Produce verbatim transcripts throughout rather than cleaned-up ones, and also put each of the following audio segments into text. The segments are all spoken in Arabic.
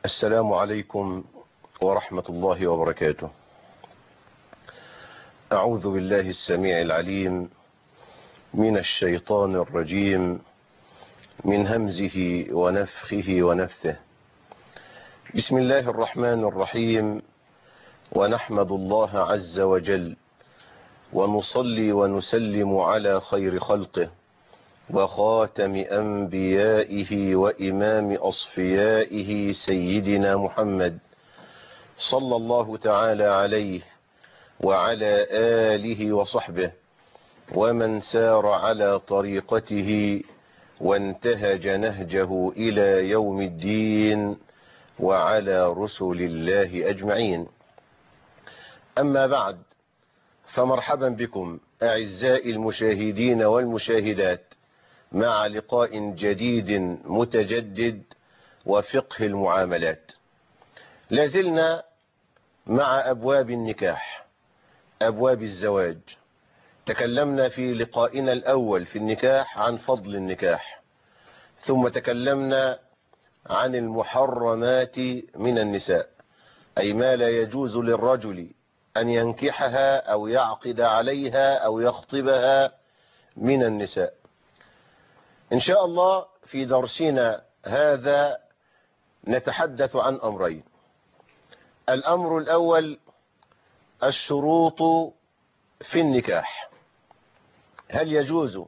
السلام عليكم ورحمة الله وبركاته. أعوذ بالله السميع العليم من الشيطان الرجيم من همزه ونفخه ونفثه. بسم الله الرحمن الرحيم، ونحمد الله عز وجل ونصلي ونسلم على خير خلقه وخاتم أنبيائه وإمام أصفيائه سيدنا محمد صلى الله تعالى عليه وعلى آله وصحبه ومن سار على طريقته وانتهج نهجه إلى يوم الدين وعلى رسل الله أجمعين. أما بعد، فمرحبا بكم أعزائي المشاهدين والمشاهدات مع لقاء جديد متجدد وفقه المعاملات. لازلنا مع أبواب النكاح، أبواب الزواج. تكلمنا في لقائنا الأول في النكاح عن فضل النكاح، ثم تكلمنا عن المحرمات من النساء، أي ما لا يجوز للرجل أن ينكحها أو يعقد عليها أو يخطبها من النساء. إن شاء الله في درسنا هذا نتحدث عن أمرين. الأمر الأول الشروط في النكاح. هل يجوز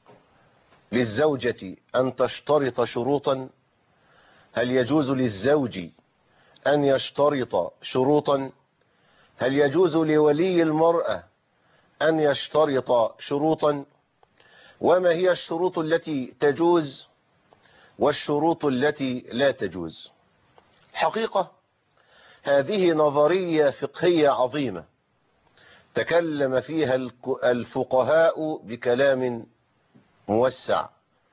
للزوجة أن تشترط شروطا؟ هل يجوز للزوج أن يشترط شروطا؟ هل يجوز لولي المرأة أن يشترط شروطا؟ وما هي الشروط التي تجوز والشروط التي لا تجوز؟ حقيقة هذه نظرية فقهية عظيمة تكلم فيها الفقهاء بكلام موسع،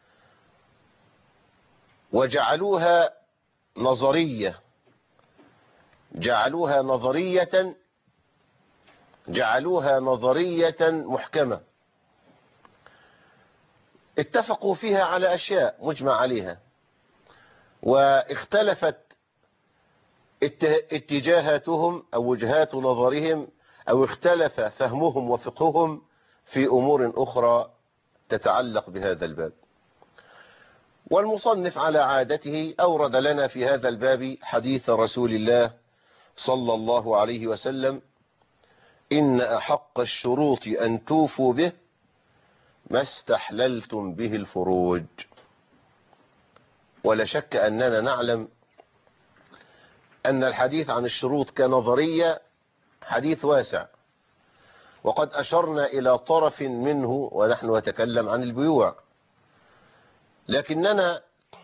وجعلوها نظرية جعلوها نظرية جعلوها نظرية محكمة. اتفقوا فيها على أشياء مجمع عليها، واختلفت اتجاهاتهم أو وجهات نظرهم، أو اختلف فهمهم وفقههم في أمور أخرى تتعلق بهذا الباب. والمصنف على عادته أورد لنا في هذا الباب حديث رسول الله صلى الله عليه وسلم: إن أحق الشروط أن توفوا به ما استحللتم به الفروج. ولا شك أننا نعلم أن الحديث عن الشروط كنظرية حديث واسع، وقد أشرنا إلى طرف منه ونحن نتكلم عن البيوع، لكننا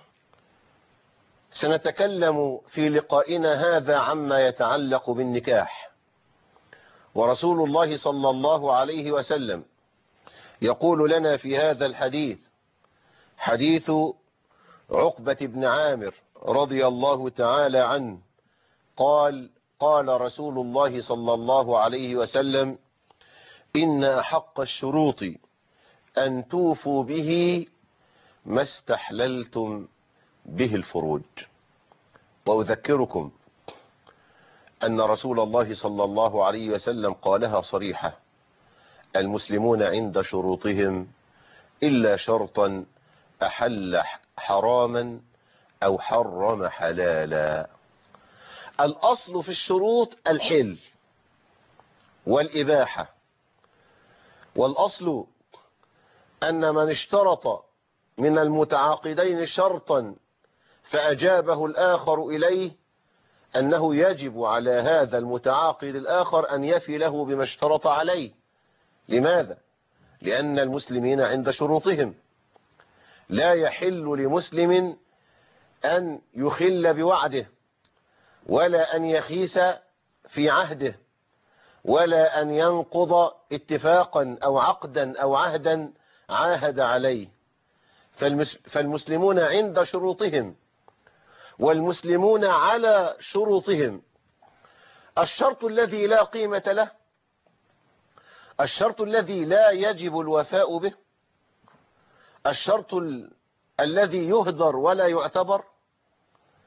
سنتكلم في لقائنا هذا عما يتعلق بالنكاح. ورسول الله صلى الله عليه وسلم يقول لنا في هذا الحديث، حديث عقبة بن عامر رضي الله تعالى عنه، قال: قال رسول الله صلى الله عليه وسلم: إن أحق الشروط أن توفوا به ما استحللتم به الفروج. وأذكركم أن رسول الله صلى الله عليه وسلم قالها صريحة: المسلمون عند شروطهم إلا شرطا أحل حراما أو حرم حلالا. الأصل في الشروط الحل والإباحة، والأصل أن من اشترط من المتعاقدين شرطا فأجابه الآخر إليه أنه يجب على هذا المتعاقد الآخر أن يفي له بما اشترط عليه. لماذا؟ لأن المسلمين عند شروطهم. لا يحل لمسلم أن يخل بوعده، ولا أن يخيس في عهده، ولا أن ينقض اتفاقا أو عقدا أو عهدا عاهد عليه. فالمسلمون عند شروطهم، والمسلمون على شروطهم. الشرط الذي لا قيمة له، الشرط الذي لا يجب الوفاء به، الشرط ال... الذي يهدر ولا يعتبر،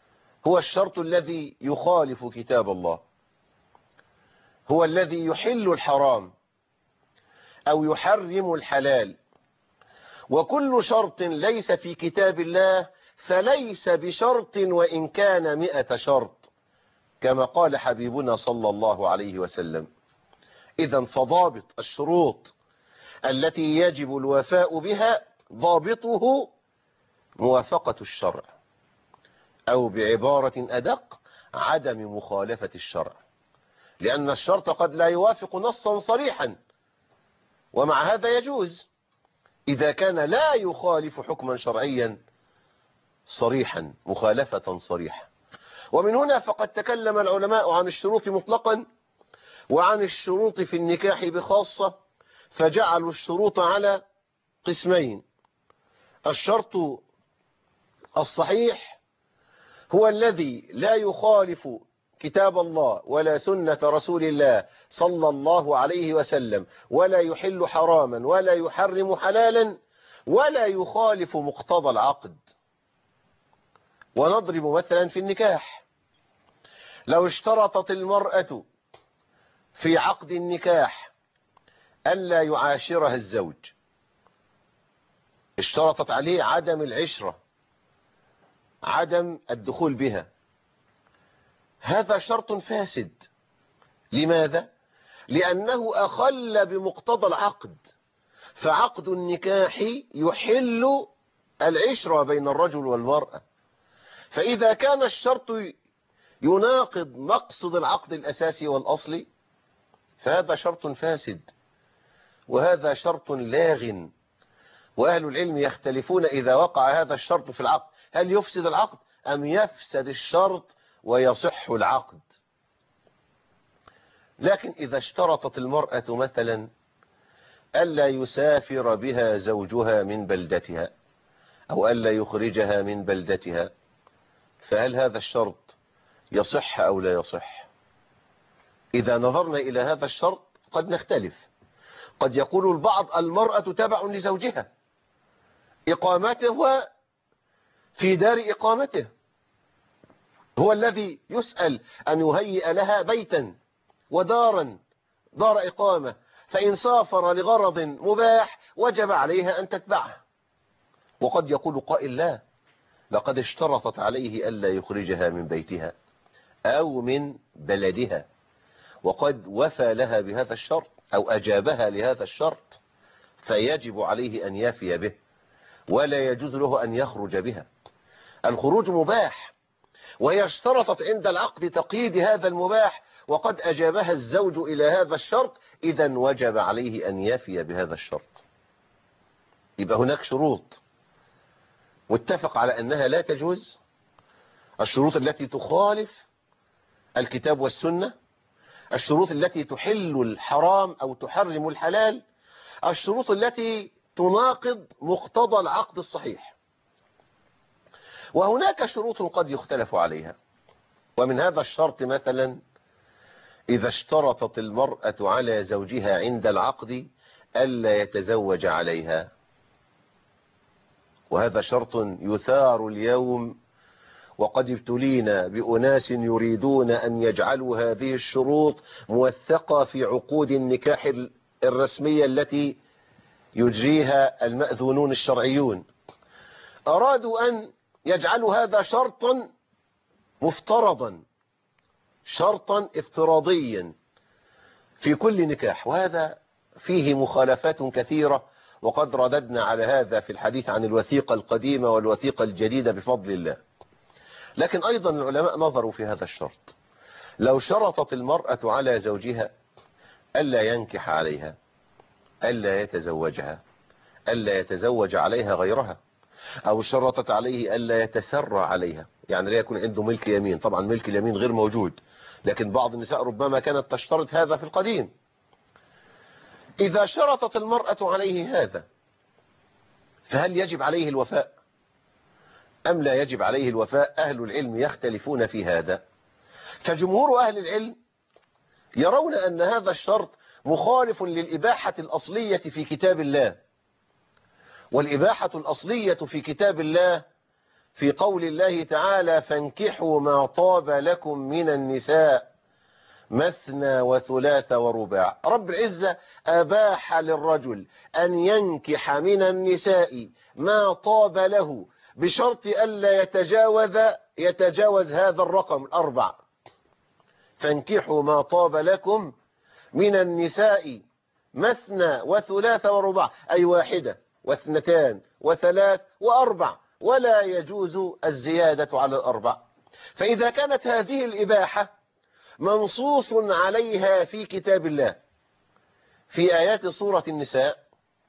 هو الشرط الذي يخالف كتاب الله، هو الذي يحل الحرام أو يحرم الحلال. وكل شرط ليس في كتاب الله فليس بشرط وإن كان مئة شرط، كما قال حبيبنا صلى الله عليه وسلم. إذن فضابط الشروط التي يجب الوفاء بها ضابطه موافقة الشرع، أو بعبارة أدق عدم مخالفة الشرع، لأن الشرط قد لا يوافق نصا صريحا، ومع هذا يجوز إذا كان لا يخالف حكما شرعيا صريحا مخالفة صريحة. ومن هنا فقد تكلم العلماء عن الشروط مطلقا وعن الشروط في النكاح بخاصة، فجعلوا الشروط على قسمين: الشرط الصحيح هو الذي لا يخالف كتاب الله ولا سنة رسول الله صلى الله عليه وسلم، ولا يحل حراما ولا يحرم حلالا، ولا يخالف مقتضى العقد. ونضرب مثلا في النكاح: لو اشترطت المرأة في عقد النكاح ألا يعاشرها الزوج، اشترطت عليه عدم العشرة، عدم الدخول بها، هذا شرط فاسد. لماذا؟ لأنه أخل بمقتضى العقد، فعقد النكاح يحل العشرة بين الرجل والمرأة، فإذا كان الشرط يناقض مقصد العقد الأساسي والأصلي فهذا شرط فاسد، وهذا شرط لاغ. وأهل العلم يختلفون إذا وقع هذا الشرط في العقد هل يفسد العقد أم يفسد الشرط ويصح العقد. لكن إذا اشترطت المرأة مثلا ألا يسافر بها زوجها من بلدتها أو ألا يخرجها من بلدتها، فهل هذا الشرط يصح أو لا يصح؟ إذا نظرنا إلى هذا الشرط قد نختلف. قد يقول البعض المرأة تبع لزوجها، إقامته في دار إقامته، هو الذي يسأل أن يهيئ لها بيتا ودارا، دار إقامة، فإن سافر لغرض مباح وجب عليها أن تتبعه. وقد يقول قائل لا، لقد اشترطت عليه ألا يخرجها من بيتها أو من بلدها، وقد وفى لها بهذا الشرط أو أجابها لهذا الشرط، فيجب عليه أن يفي به، ولا يجوز له أن يخرج بها. الخروج مباح، وهي اشترطت عند العقد تقييد هذا المباح، وقد أجابها الزوج إلى هذا الشرط، إذا وجب عليه أن يفي بهذا الشرط. يبقى هناك شروط متفق على أنها لا تجوز، الشروط التي تخالف الكتاب والسنة، الشروط التي تحل الحرام أو تحرم الحلال، الشروط التي تناقض مقتضى العقد الصحيح. وهناك شروط قد يختلف عليها، ومن هذا الشرط مثلا إذا اشترطت المرأة على زوجها عند العقد ألا يتزوج عليها، وهذا شرط يثار اليوم، وقد ابتلينا بأناس يريدون أن يجعلوا هذه الشروط موثقة في عقود النكاح الرسمية التي يجريها المأذونون الشرعيون. أرادوا أن يجعلوا هذا شرطا مفترضا، شرطا افتراضيا في كل نكاح، وهذا فيه مخالفات كثيرة، وقد رددنا على هذا في الحديث عن الوثيقة القديمة والوثيقة الجديدة بفضل الله. لكن أيضا العلماء نظروا في هذا الشرط: لو شرطت المرأة على زوجها ألا ينكح عليها، ألا يتزوجها، ألا يتزوج عليها غيرها، أو شرطت عليه ألا يتسرى عليها، يعني لا يكون عنده ملك يمين، طبعا ملك اليمين غير موجود، لكن بعض النساء ربما كانت تشترط هذا في القديم. إذا شرطت المرأة عليه هذا فهل يجب عليه الوفاء أم لا يجب عليه الوفاء؟ أهل العلم يختلفون في هذا، فجمهور أهل العلم يرون أن هذا الشرط مخالف للإباحة الأصلية في كتاب الله، والإباحة الأصلية في كتاب الله في قول الله تعالى فانكحوا ما طاب لكم من النساء مثنى وثلاث ورباع. رب العزة أباح للرجل أن ينكح من النساء ما طاب له بشرط ألا يتجاوز يتجاوز هذا الرقم الأربع. فانكحوا ما طاب لكم من النساء مثنى وثلاث ورباع، أي واحدة واثنتان وثلاث وأربع، ولا يجوز الزيادة على الأربع. فإذا كانت هذه الإباحة منصوص عليها في كتاب الله في آيات سورة النساء،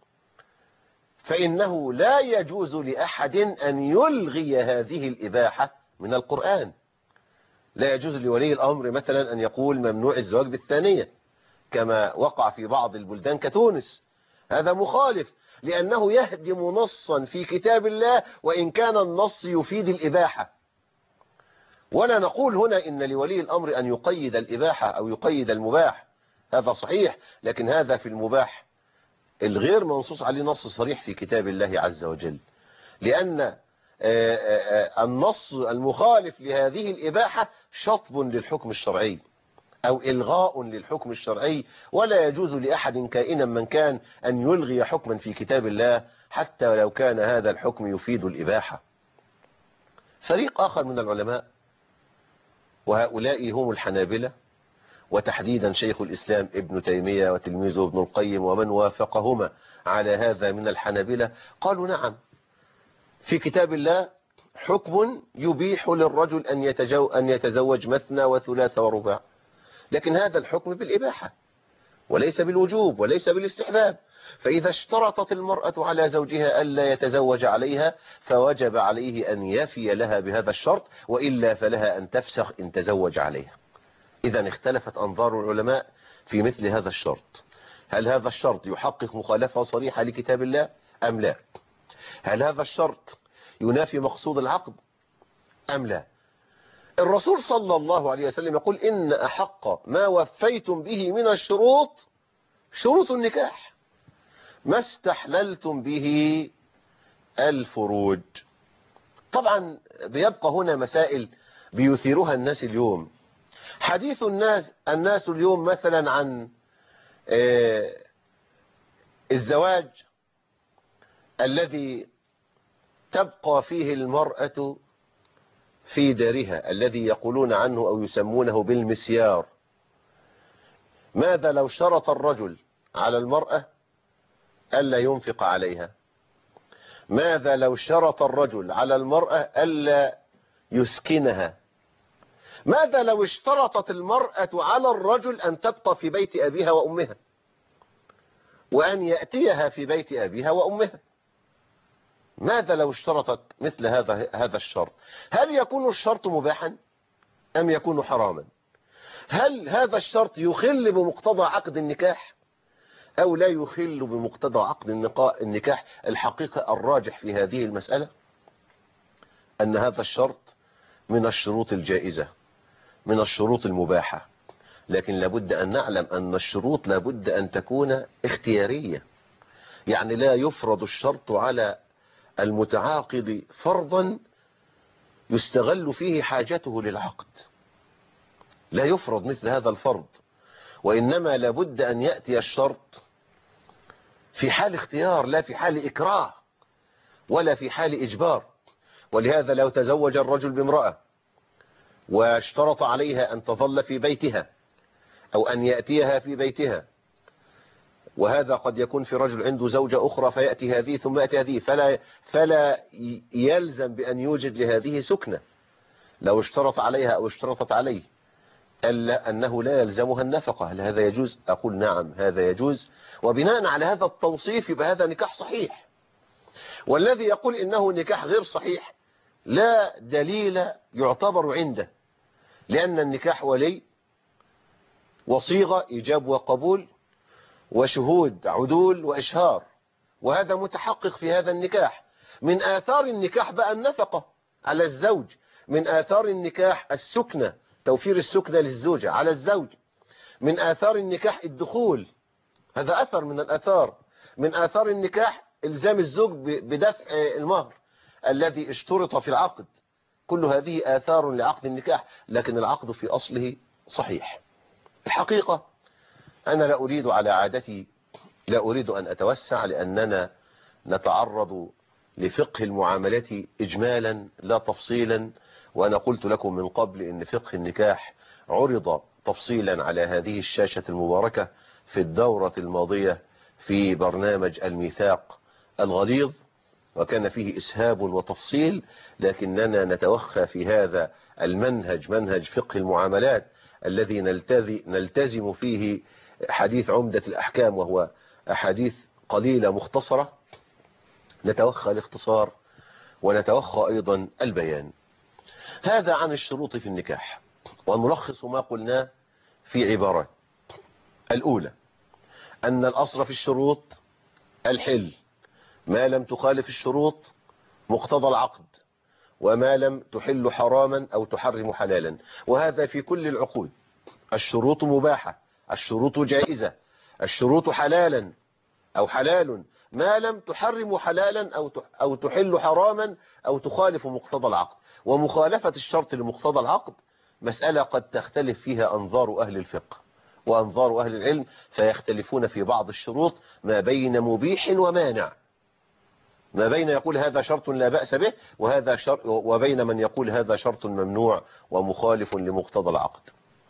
فإنه لا يجوز لأحد أن يلغي هذه الإباحة من القرآن. لا يجوز لولي الأمر مثلا أن يقول ممنوع الزواج بالثانية كما وقع في بعض البلدان كتونس. هذا مخالف، لأنه يهدم نصا في كتاب الله وإن كان النص يفيد الإباحة. ولا نقول هنا إن لولي الأمر أن يقيد الإباحة أو يقيد المباح، هذا صحيح، لكن هذا في المباح الغير منصوص عليه نص صريح في كتاب الله عز وجل، لأن النص المخالف لهذه الإباحة شطب للحكم الشرعي أو إلغاء للحكم الشرعي، ولا يجوز لأحد كائنا من كان أن يلغي حكما في كتاب الله حتى لو كان هذا الحكم يفيد الإباحة. فريق آخر من العلماء، وهؤلاء هم الحنابلة، وتحديدا شيخ الإسلام ابن تيمية وتلميذه ابن القيم ومن وافقهما على هذا من الحنابلة، قالوا نعم، في كتاب الله حكم يبيح للرجل أن يتجو أن يتزوج مثنى وثلاث ورباع، لكن هذا الحكم بالإباحة وليس بالوجوب وليس بالاستحباب. فإذا اشترطت المرأة على زوجها ألا يتزوج عليها فوجب عليه أن يفي لها بهذا الشرط، وإلا فلها أن تفسخ إن تزوج عليها. إذا اختلفت أنظار العلماء في مثل هذا الشرط. هل هذا الشرط يحقق مخالفة صريحة لكتاب الله أم لا؟ هل هذا الشرط ينافي مقصود العقد أم لا؟ الرسول صلى الله عليه وسلم يقول إن أحق ما وفيتم به من الشروط شروط النكاح ما استحللتم به الفروج. طبعا بيبقى هنا مسائل بيثيرها الناس اليوم. حديث الناس الناس اليوم مثلا عن الزواج الذي تبقى فيه المرأة في دارها، الذي يقولون عنه أو يسمونه بالمسيار. ماذا لو شرط الرجل على المرأة ألا ينفق عليها؟ ماذا لو شرط الرجل على المرأة ألا يسكنها؟ ماذا لو اشترطت المرأة على الرجل أن تبقى في بيت أبيها وأمها وأن يأتيها في بيت أبيها وأمها؟ ماذا لو اشترطت مثل هذا هذا الشرط؟ هل يكون الشرط مباحا أم يكون حراما؟ هل هذا الشرط يخل بمقتضى عقد النكاح أو لا يخل بمقتضى عقد النكاح؟ الحقيقة الراجح في هذه المسألة أن هذا الشرط من الشروط الجائزة، من الشروط المباحة، لكن لابد أن نعلم أن الشروط لابد أن تكون اختيارية، يعني لا يفرض الشرط على المتعاقد فرضا يستغل فيه حاجته للعقد، لا يفرض مثل هذا الفرض، وإنما لابد أن يأتي الشرط في حال اختيار لا في حال إكراه ولا في حال إجبار. ولهذا لو تزوج الرجل بامرأة واشترط عليها أن تظل في بيتها أو أن يأتيها في بيتها، وهذا قد يكون في رجل عنده زوجة أخرى فيأتي هذه ثم يأتي هذه، فلا, فلا يلزم بأن يوجد لهذه سكنة. لو اشترط عليها أو اشترطت عليه ألا أنه لا يلزمها النفقة، هل هذا يجوز؟ أقول نعم هذا يجوز، وبناء على هذا التوصيف يبقى هذا نكاح صحيح. والذي يقول إنه نكاح غير صحيح لا دليل يعتبر عنده، لأن النكاح ولي وصيغة إيجاب وقبول وشهود عدول وإشهار، وهذا متحقق في هذا النكاح. من آثار النكاح بقى النفقة على الزوج، من آثار النكاح السكنة، توفير السكنة للزوجة على الزوج، من آثار النكاح الدخول، هذا أثر من الآثار. من آثار النكاح إلزام الزوج بدفع المهر الذي اشترط في العقد. كل هذه آثار لعقد النكاح، لكن العقد في أصله صحيح. الحقيقة أنا لا أريد على عادتي لا أريد أن أتوسع، لأننا نتعرض لفقه المعاملات إجمالا لا تفصيلا، وأنا قلت لكم من قبل أن فقه النكاح عرض تفصيلا على هذه الشاشة المباركة في الدورة الماضية في برنامج الميثاق الغليظ، وكان فيه إسهاب وتفصيل، لكننا نتوخى في هذا المنهج، منهج فقه المعاملات الذي نلتزم فيه حديث عمدة الأحكام، وهو أحاديث قليلة مختصرة، نتوخى الاختصار ونتوخى أيضا البيان. هذا عن الشروط في النكاح، ونلخص ما قلناه في عبارات. الأولى أن الأصل في الشروط الحل، ما لم تخالف الشروط مقتضى العقد، وما لم تحل حراما أو تحرم حلالا، وهذا في كل العقود. الشروط مباحة، الشروط جائزة، الشروط حلالا أو حلال، ما لم تحرم حلالا أو أو تحل حراما أو تخالف مقتضى العقد. ومخالفة الشرط لمقتضى العقد مسألة قد تختلف فيها أنظار أهل الفقه وأنظار أهل العلم، فيختلفون في بعض الشروط ما بين مبيح ومانع، ما بين يقول هذا شرط لا بأس به وهذا شرط، وبين من يقول هذا شرط ممنوع ومخالف لمقتضى العقد.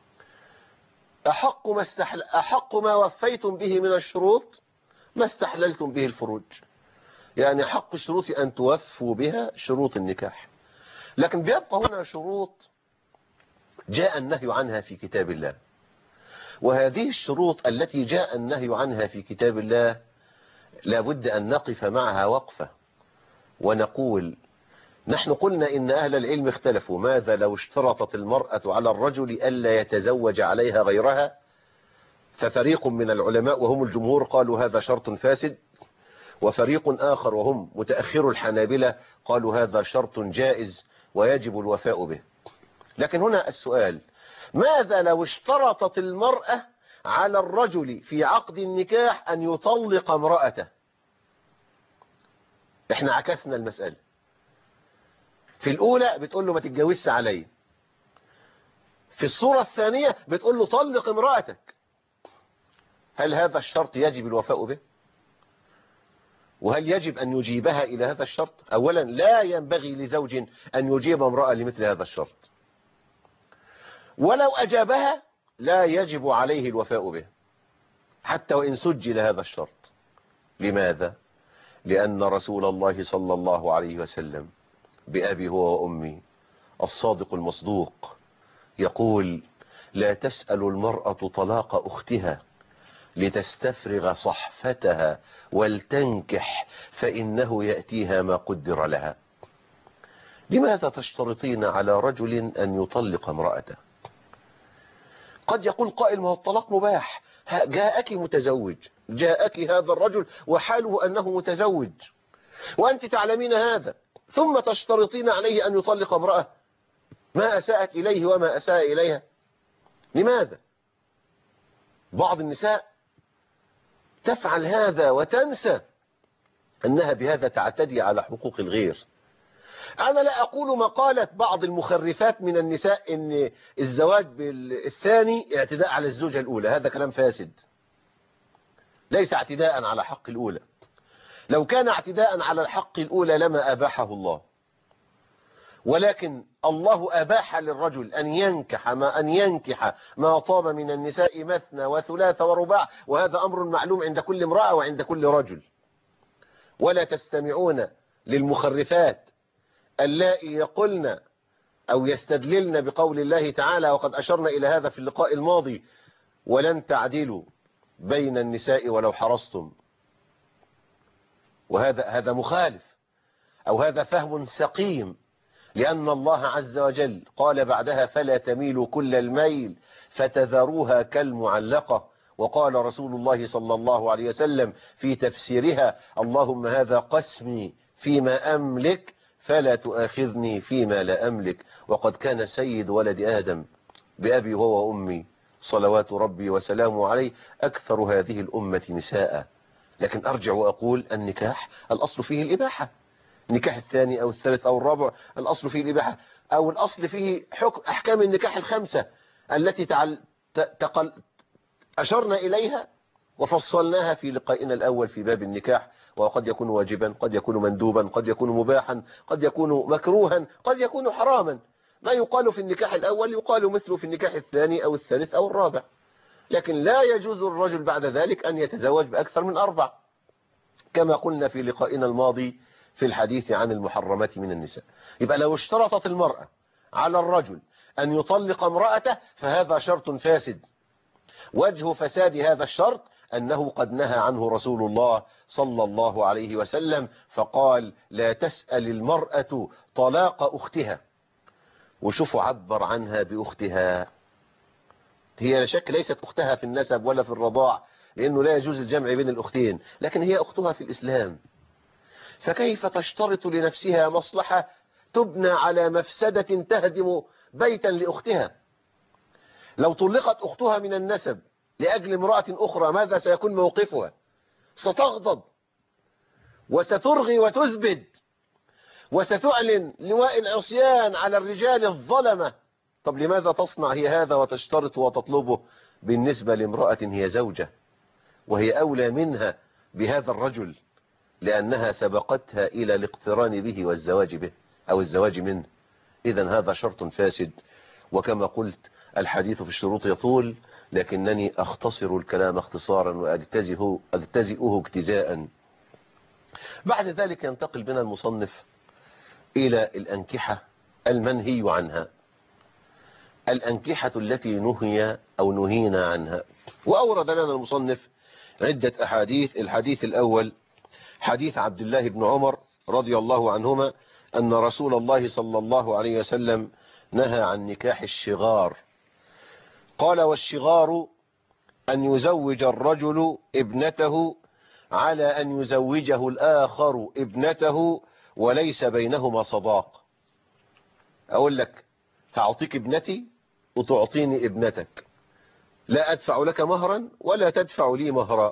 أحق ما, استحل... أحق ما وفيتم به من الشروط ما استحللتم به الفروج، يعني حق الشروط أن توفوا بها شروط النكاح. لكن بيبقى هنا شروط جاء النهي عنها في كتاب الله، وهذه الشروط التي جاء النهي عنها في كتاب الله لابد أن نقف معها وقفة ونقول: نحن قلنا إن أهل العلم اختلفوا، ماذا لو اشترطت المرأة على الرجل ألا يتزوج عليها غيرها؟ ففريق من العلماء وهم الجمهور قالوا هذا شرط فاسد، وفريق آخر وهم متأخر الحنابلة قالوا هذا شرط جائز ويجب الوفاء به. لكن هنا السؤال: ماذا لو اشترطت المرأة على الرجل في عقد النكاح أن يطلق امرأته؟ احنا عكسنا المسألة. في الأولى بتقول له ما تتجوزش علي، في الصورة الثانية بتقول له طلق امرأتك. هل هذا الشرط يجب الوفاء به؟ وهل يجب أن يجيبها إلى هذا الشرط؟ أولا لا ينبغي لزوج أن يجيب امرأة لمثل هذا الشرط، ولو أجابها لا يجب عليه الوفاء به حتى وإن سجل هذا الشرط. لماذا؟ لأن رسول الله صلى الله عليه وسلم بأبي هو وأمي الصادق المصدوق يقول: لا تسأل المرأة طلاق أختها لتستفرغ صحفتها ولتنكح فإنه يأتيها ما قدر لها. لماذا تشترطين على رجل أن يطلق امرأته؟ قد يقول قائل: ما هو الطلاق مباح، جاءك متزوج، جاءك هذا الرجل وحاله أنه متزوج وأنت تعلمين هذا، ثم تشترطين عليه أن يطلق امرأة ما أساءت إليه وما أساء إليها. لماذا؟ بعض النساء تفعل هذا وتنسى أنها بهذا تعتدي على حقوق الغير. أنا لا أقول مقالة بعض المخرفات من النساء إن الزواج بالثاني اعتداء على الزوجة الأولى، هذا كلام فاسد، ليس اعتداء على حق الأولى. لو كان اعتداء على الحق الأولى لما أباحه الله، ولكن الله أباح للرجل أن ينكح ما أن ينكح ما طاب من النساء مثنى وثلاث ورباع، وهذا أمر معلوم عند كل امرأة وعند كل رجل. ولا تستمعون للمخرفات اللائي يقولن أو يستدللن بقول الله تعالى، وقد أشرنا إلى هذا في اللقاء الماضي: ولن تعدلوا بين النساء ولو حرصتم. وهذا هذا مخالف، أو هذا فهم سقيم، لأن الله عز وجل قال بعدها: فلا تميلوا كل الميل فتذروها كالمعلقة. وقال رسول الله صلى الله عليه وسلم في تفسيرها: اللهم هذا قسمي فيما أملك فلا تؤاخذني فيما لا أملك. وقد كان سيد ولد آدم بأبي هو وأمي صلوات ربي وسلامه عليه أكثر هذه الأمة نساء. لكن أرجع وأقول: النكاح الأصل فيه الإباحة، النكاح الثاني أو الثالث أو الرابع الأصل فيه الإباحة، أو الأصل فيه حكم أحكام النكاح الخمسة التي تعل... تقل... أشرنا إليها وفصلناها في لقائنا الأول في باب النكاح، وقد يكون واجبا، قد يكون مندوبا، قد يكون مباحا، قد يكون مكروها، قد يكون حراما. ما يقال في النكاح الأول يقال مثله في النكاح الثاني أو الثالث أو الرابع. لكن لا يجوز الرجل بعد ذلك أن يتزوج بأكثر من أربع، كما قلنا في لقائنا الماضي في الحديث عن المحرمات من النساء. يبقى لو اشترطت المرأة على الرجل أن يطلق امرأته فهذا شرط فاسد. وجه فساد هذا الشرط أنه قد نهى عنه رسول الله صلى الله عليه وسلم، فقال لا تسأل المرأة طلاق أختها. وشوفوا عبر عنها بأختها، هي لا شك ليست أختها في النسب ولا في الرضاع، لأنه لا يجوز الجمع بين الأختين، لكن هي أختها في الإسلام. فكيف تشترط لنفسها مصلحة تبنى على مفسدة تهدم بيتا لأختها؟ لو طلقت أختها من النسب لأجل امرأة أخرى ماذا سيكون موقفها؟ ستغضب وسترغي وتزبد وستعلن لواء العصيان على الرجال الظلمة. طب لماذا تصنع هي هذا وتشترط وتطلبه بالنسبة لامرأة هي زوجة وهي أولى منها بهذا الرجل، لأنها سبقتها إلى الاقتران به والزواج به أو الزواج منه؟ إذن هذا شرط فاسد. وكما قلت الحديث في الشروط يطول، لكنني أختصر الكلام اختصارا وأجتزئه أجتزئه اجتزاء. بعد ذلك ينتقل بنا المصنف إلى الأنكحة المنهي عنها، الأنكحة التي نهي أو نهينا عنها. وأورد لنا المصنف عدة أحاديث. الحديث الأول حديث عبد الله بن عمر رضي الله عنهما أن رسول الله صلى الله عليه وسلم نهى عن نكاح الشغار. قال والشغار أن يزوج الرجل ابنته على أن يزوجه الآخر ابنته وليس بينهما صداق. أقول لك هعطيك ابنتي وتعطيني ابنتك، لا أدفع لك مهرا ولا تدفع لي مهرا،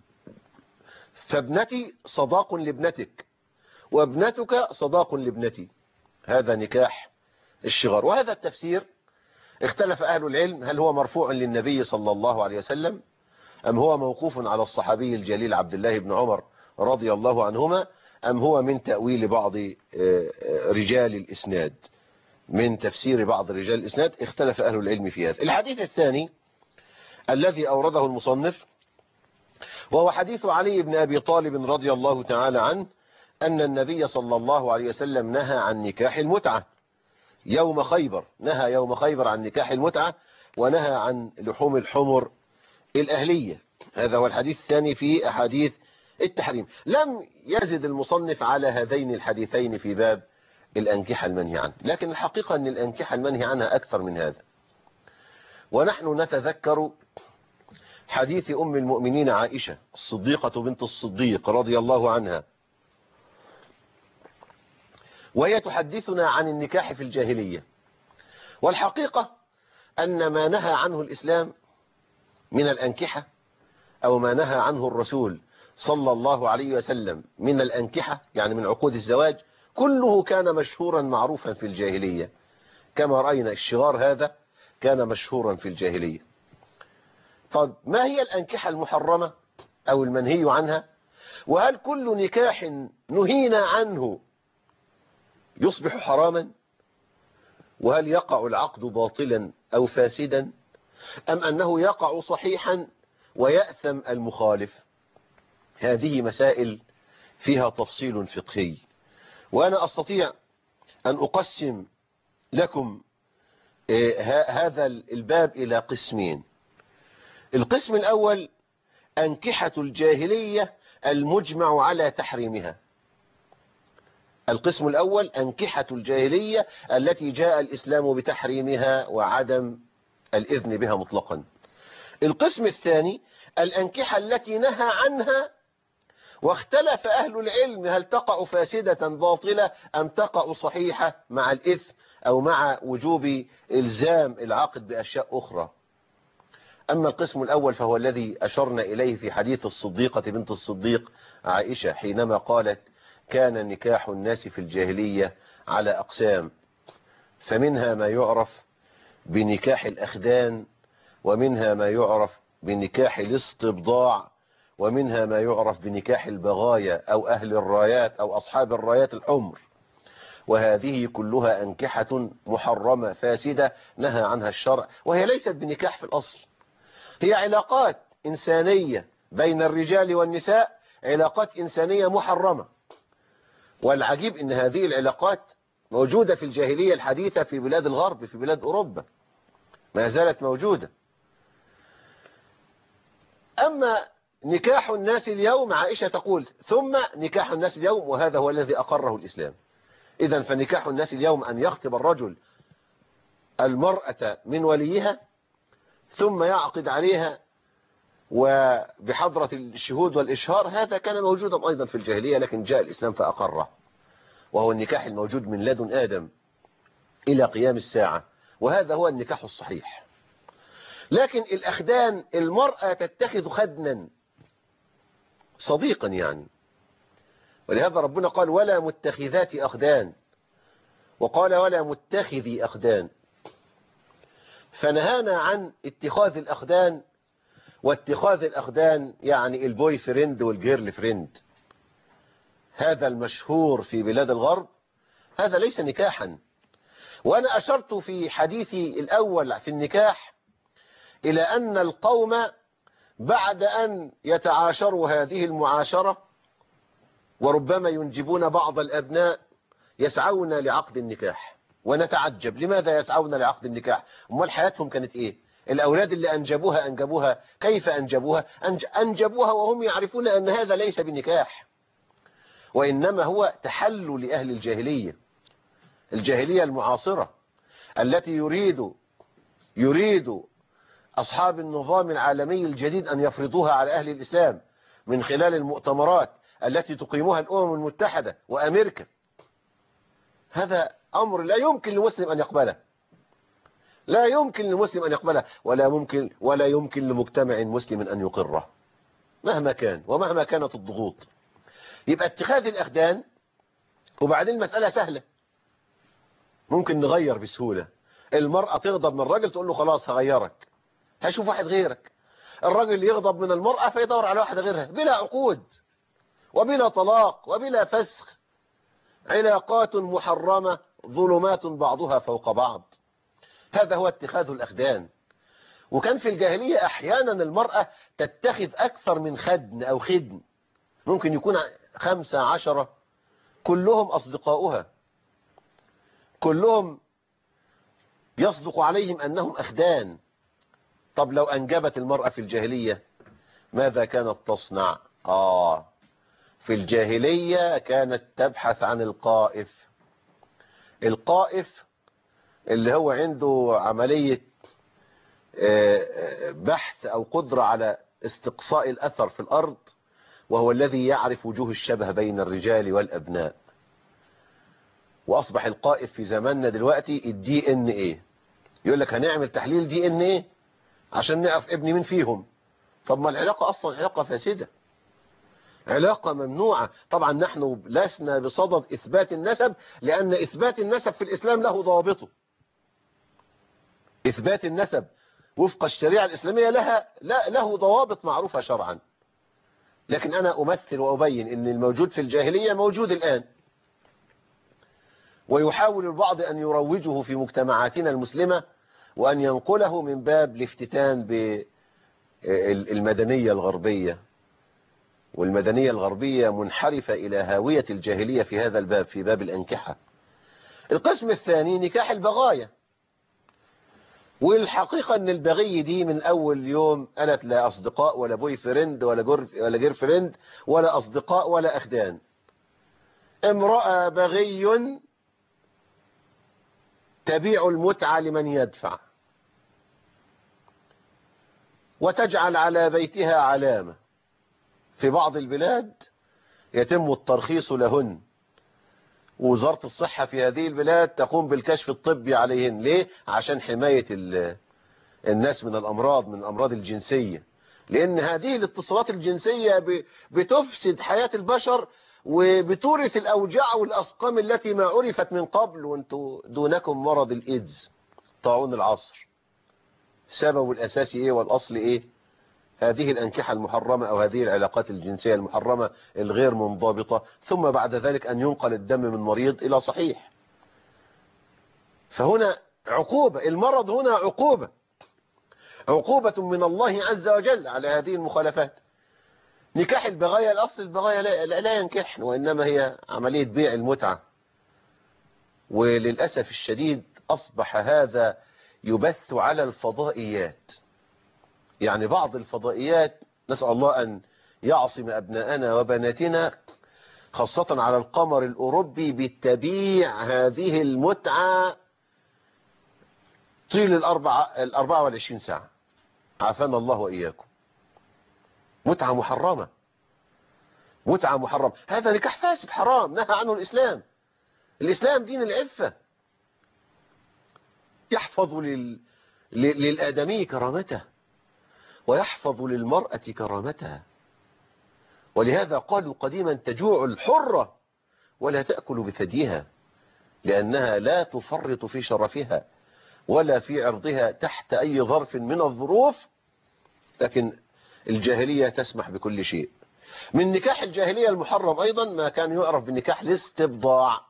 فابنتي صداق لابنتك وابنتك صداق لابنتي. هذا نكاح الشغار. وهذا التفسير اختلف أهل العلم، هل هو مرفوع للنبي صلى الله عليه وسلم أم هو موقوف على الصحابي الجليل عبد الله بن عمر رضي الله عنهما أم هو من تأويل بعض رجال الإسناد، من تفسير بعض رجال الإسناد. اختلف أهل العلم في هذا. الحديث الثاني الذي أورده المصنف وهو حديث علي بن أبي طالب رضي الله تعالى عنه أن النبي صلى الله عليه وسلم نهى عن نكاح المتعة يوم خيبر، نهى يوم خيبر عن نكاح المتعة ونهى عن لحوم الحمر الأهلية. هذا هو الحديث الثاني في أحاديث التحريم. لم يزد المصنف على هذين الحديثين في باب الأنكحة المنهي عنها، لكن الحقيقة أن الأنكحة المنهي عنها أكثر من هذا. ونحن نتذكر حديث أم المؤمنين عائشة الصديقة بنت الصديق رضي الله عنها، وهي تحدثنا عن النكاح في الجاهلية. والحقيقة أن ما نهى عنه الإسلام من الأنكحة أو ما نهى عنه الرسول صلى الله عليه وسلم من الأنكحة يعني من عقود الزواج كله كان مشهورا معروفا في الجاهلية. كما رأينا الشغار هذا كان مشهورا في الجاهلية. طب ما هي الأنكحة المحرمة أو المنهي عنها؟ وهل كل نكاح نهينا عنه يصبح حراما؟ وهل يقع العقد باطلا أو فاسدا أم أنه يقع صحيحا ويأثم المخالف؟ هذه مسائل فيها تفصيل فقهي، وأنا أستطيع أن أقسم لكم هذا الباب إلى قسمين. القسم الأول أنكحة الجاهلية المجمع على تحريمها. القسم الأول أنكحة الجاهلية التي جاء الإسلام بتحريمها وعدم الإذن بها مطلقا. القسم الثاني الأنكحة التي نهى عنها واختلف أهل العلم هل تقع فاسدة باطلة أم تقع صحيحة مع الإثم أو مع وجوب إلزام العقد بأشياء أخرى. أما القسم الأول فهو الذي أشرنا إليه في حديث الصديقة بنت الصديق عائشة حينما قالت كان نكاح الناس في الجاهلية على أقسام، فمنها ما يعرف بنكاح الأخدان، ومنها ما يعرف بنكاح الاستبضاع، ومنها ما يعرف بنكاح البغايا أو أهل الرايات أو أصحاب الرايات الحمر، وهذه كلها أنكحة محرمة فاسدة نهى عنها الشرع، وهي ليست بنكاح في الأصل، هي علاقات إنسانية بين الرجال والنساء، علاقات إنسانية محرمة. والعجيب إن هذه العلاقات موجودة في الجاهلية الحديثة في بلاد الغرب، في بلاد أوروبا ما زالت موجودة. أما نكاح الناس اليوم، عائشة تقول ثم نكاح الناس اليوم، وهذا هو الذي أقره الإسلام. إذن فنكاح الناس اليوم أن يخطب الرجل المرأة من وليها ثم يعقد عليها وبحضرة الشهود والإشهار، هذا كان موجودا أيضا في الجاهلية، لكن جاء الإسلام فأقره، وهو النكاح الموجود من لدن آدم إلى قيام الساعة، وهذا هو النكاح الصحيح. لكن الأخدان، المرأة تتخذ خدنا صديقا يعني، ولهذا ربنا قال ولا متخذات أخدان، وقال ولا متخذي أخدان، فنهانا عن اتخاذ الأخدان. واتخاذ الأخدان يعني البوي فريند والجيرل فريند، هذا المشهور في بلاد الغرب، هذا ليس نكاحا. وأنا أشرت في حديثي الأول في النكاح إلى أن القوم بعد أن يتعاشروا هذه المعاشرة وربما ينجبون بعض الأبناء يسعون لعقد النكاح، ونتعجب لماذا يسعون لعقد النكاح؟ أمال حياتهم كانت إيه؟ الأولاد اللي أنجبوها أنجبوها كيف أنجبوها؟ أنجبوها وهم يعرفون أن هذا ليس بالنكاح، وإنما هو تحلل لأهل الجاهلية، الجاهلية المعاصرة التي يريد يريد أصحاب النظام العالمي الجديد أن يفرضوها على أهل الإسلام من خلال المؤتمرات التي تقيمها الأمم المتحدة وأمريكا. هذا أمر لا يمكن لمسلم أن يقبله، لا يمكن لمسلم أن يقبله، ولا ممكن ولا يمكن لمجتمع مسلم أن يقره مهما كان ومهما كانت الضغوط. يبقى اتخاذ الأخدان، وبعدين المسألة سهلة، ممكن نغير بسهولة. المرأة تغضب من الراجل تقول له خلاص هغيرك، هشوف واحد غيرك. الراجل يغضب من المرأة فيدور على واحدة غيرها، بلا عقود وبلا طلاق وبلا فسخ، علاقات محرمة ظلمات بعضها فوق بعض. هذا هو اتخاذ الأخدان. وكان في الجاهلية أحيانا المرأة تتخذ أكثر من خدن أو خدن، ممكن يكون خمسة عشرة، كلهم أصدقاؤها، كلهم يصدق عليهم أنهم أخدان. طب لو أنجبت المرأة في الجاهلية ماذا كانت تصنع؟ آه في الجاهلية كانت تبحث عن القائف. القائف اللي هو عنده عملية بحث أو قدرة على استقصاء الأثر في الأرض، وهو الذي يعرف وجوه الشبه بين الرجال والأبناء. وأصبح القائف في زماننا دلوقتي الدي ان ايه، يقول لك هنعمل تحليل دي ان ايه عشان نعرف ابن مين فيهم. طب ما العلاقة أصلا علاقة فاسدة، علاقة ممنوعة. طبعا نحن لسنا بصدد إثبات النسب، لأن إثبات النسب في الإسلام له ضوابطه. إثبات النسب وفق الشريعة الإسلامية لها لا له ضوابط معروفة شرعا، لكن أنا أمثل وأبين أن الموجود في الجاهلية موجود الآن، ويحاول البعض أن يروجه في مجتمعاتنا المسلمة وأن ينقله من باب الافتتان بالمدنية الغربية. والمدنية الغربية منحرفة إلى هاوية الجاهلية في هذا الباب، في باب الأنكحة. القسم الثاني نكاح البغايا. والحقيقة أن البغي دي من أول يوم قالت لا أصدقاء ولا بوي فريند ولا جور ولا جير فريند ولا أصدقاء ولا أخدان. امرأة بغي تبيع المتعة لمن يدفع، وتجعل على بيتها علامة. في بعض البلاد يتم الترخيص لهن، ووزارة الصحة في هذه البلاد تقوم بالكشف الطبي عليهن. ليه؟ عشان حماية الناس من الأمراض، من الأمراض الجنسية، لأن هذه الاتصالات الجنسية بتفسد حياة البشر وبتورث الأوجاع والأسقام التي ما عرفت من قبل، وانتوا دونكم مرض الإيدز طاعون العصر. سبب الأساسي إيه والأصل إيه؟ هذه الأنكحة المحرمة أو هذه العلاقات الجنسية المحرمة الغير منضبطة، ثم بعد ذلك أن ينقل الدم من مريض إلى صحيح. فهنا عقوبة، المرض هنا عقوبة، عقوبة من الله عز وجل على هذه المخالفات. نكاح البغايا، الأصل البغايا لا, لا ينكحن، وإنما هي عملية بيع المتعة. وللأسف الشديد أصبح هذا يبث على الفضائيات، يعني بعض الفضائيات نسأل الله أن يعصم أبناءنا وبناتنا خاصة على القمر الأوروبي بتبيع هذه المتعة طيل الأربعة, الأربعة والعشرين ساعة، عافانا الله وإياكم. متعة محرمة، متعة محرمة، هذا نكاح فاسد حرام نهى عنه الإسلام. الإسلام دين العفة، يحفظ لل... للآدمي كرامته، ويحفظ للمرأة كرامتها. ولهذا قالوا قديما تجوع الحرة ولا تأكل بثديها، لأنها لا تفرط في شرفها ولا في عرضها تحت أي ظرف من الظروف. لكن الجاهلية تسمح بكل شيء. من نكاح الجاهلية المحرم أيضا ما كان يعرف بالنكاح الاستبضاع.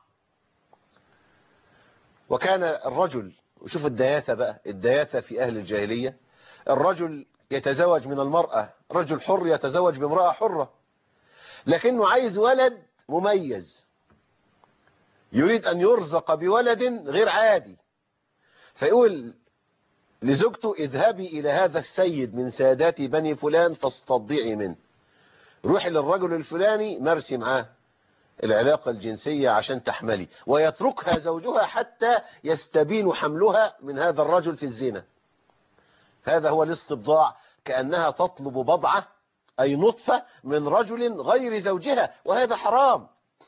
وكان الرجل، وشوف الدياثة بقى، الدياثة في أهل الجاهلية، الرجل يتزوج من المرأة، رجل حر يتزوج بامرأة حرة، لكنه عايز ولد مميز، يريد أن يرزق بولد غير عادي، فيقول لزوجته اذهبي إلى هذا السيد من سادات بني فلان فاستضيعي منه، روحي للرجل الفلاني مرسي معاه العلاقة الجنسية عشان تحملي، ويتركها زوجها حتى يستبين حملها من هذا الرجل في الزنا. هذا هو الاستبضاع، كأنها تطلب بضعة أي نطفة من رجل غير زوجها، وهذا حرام.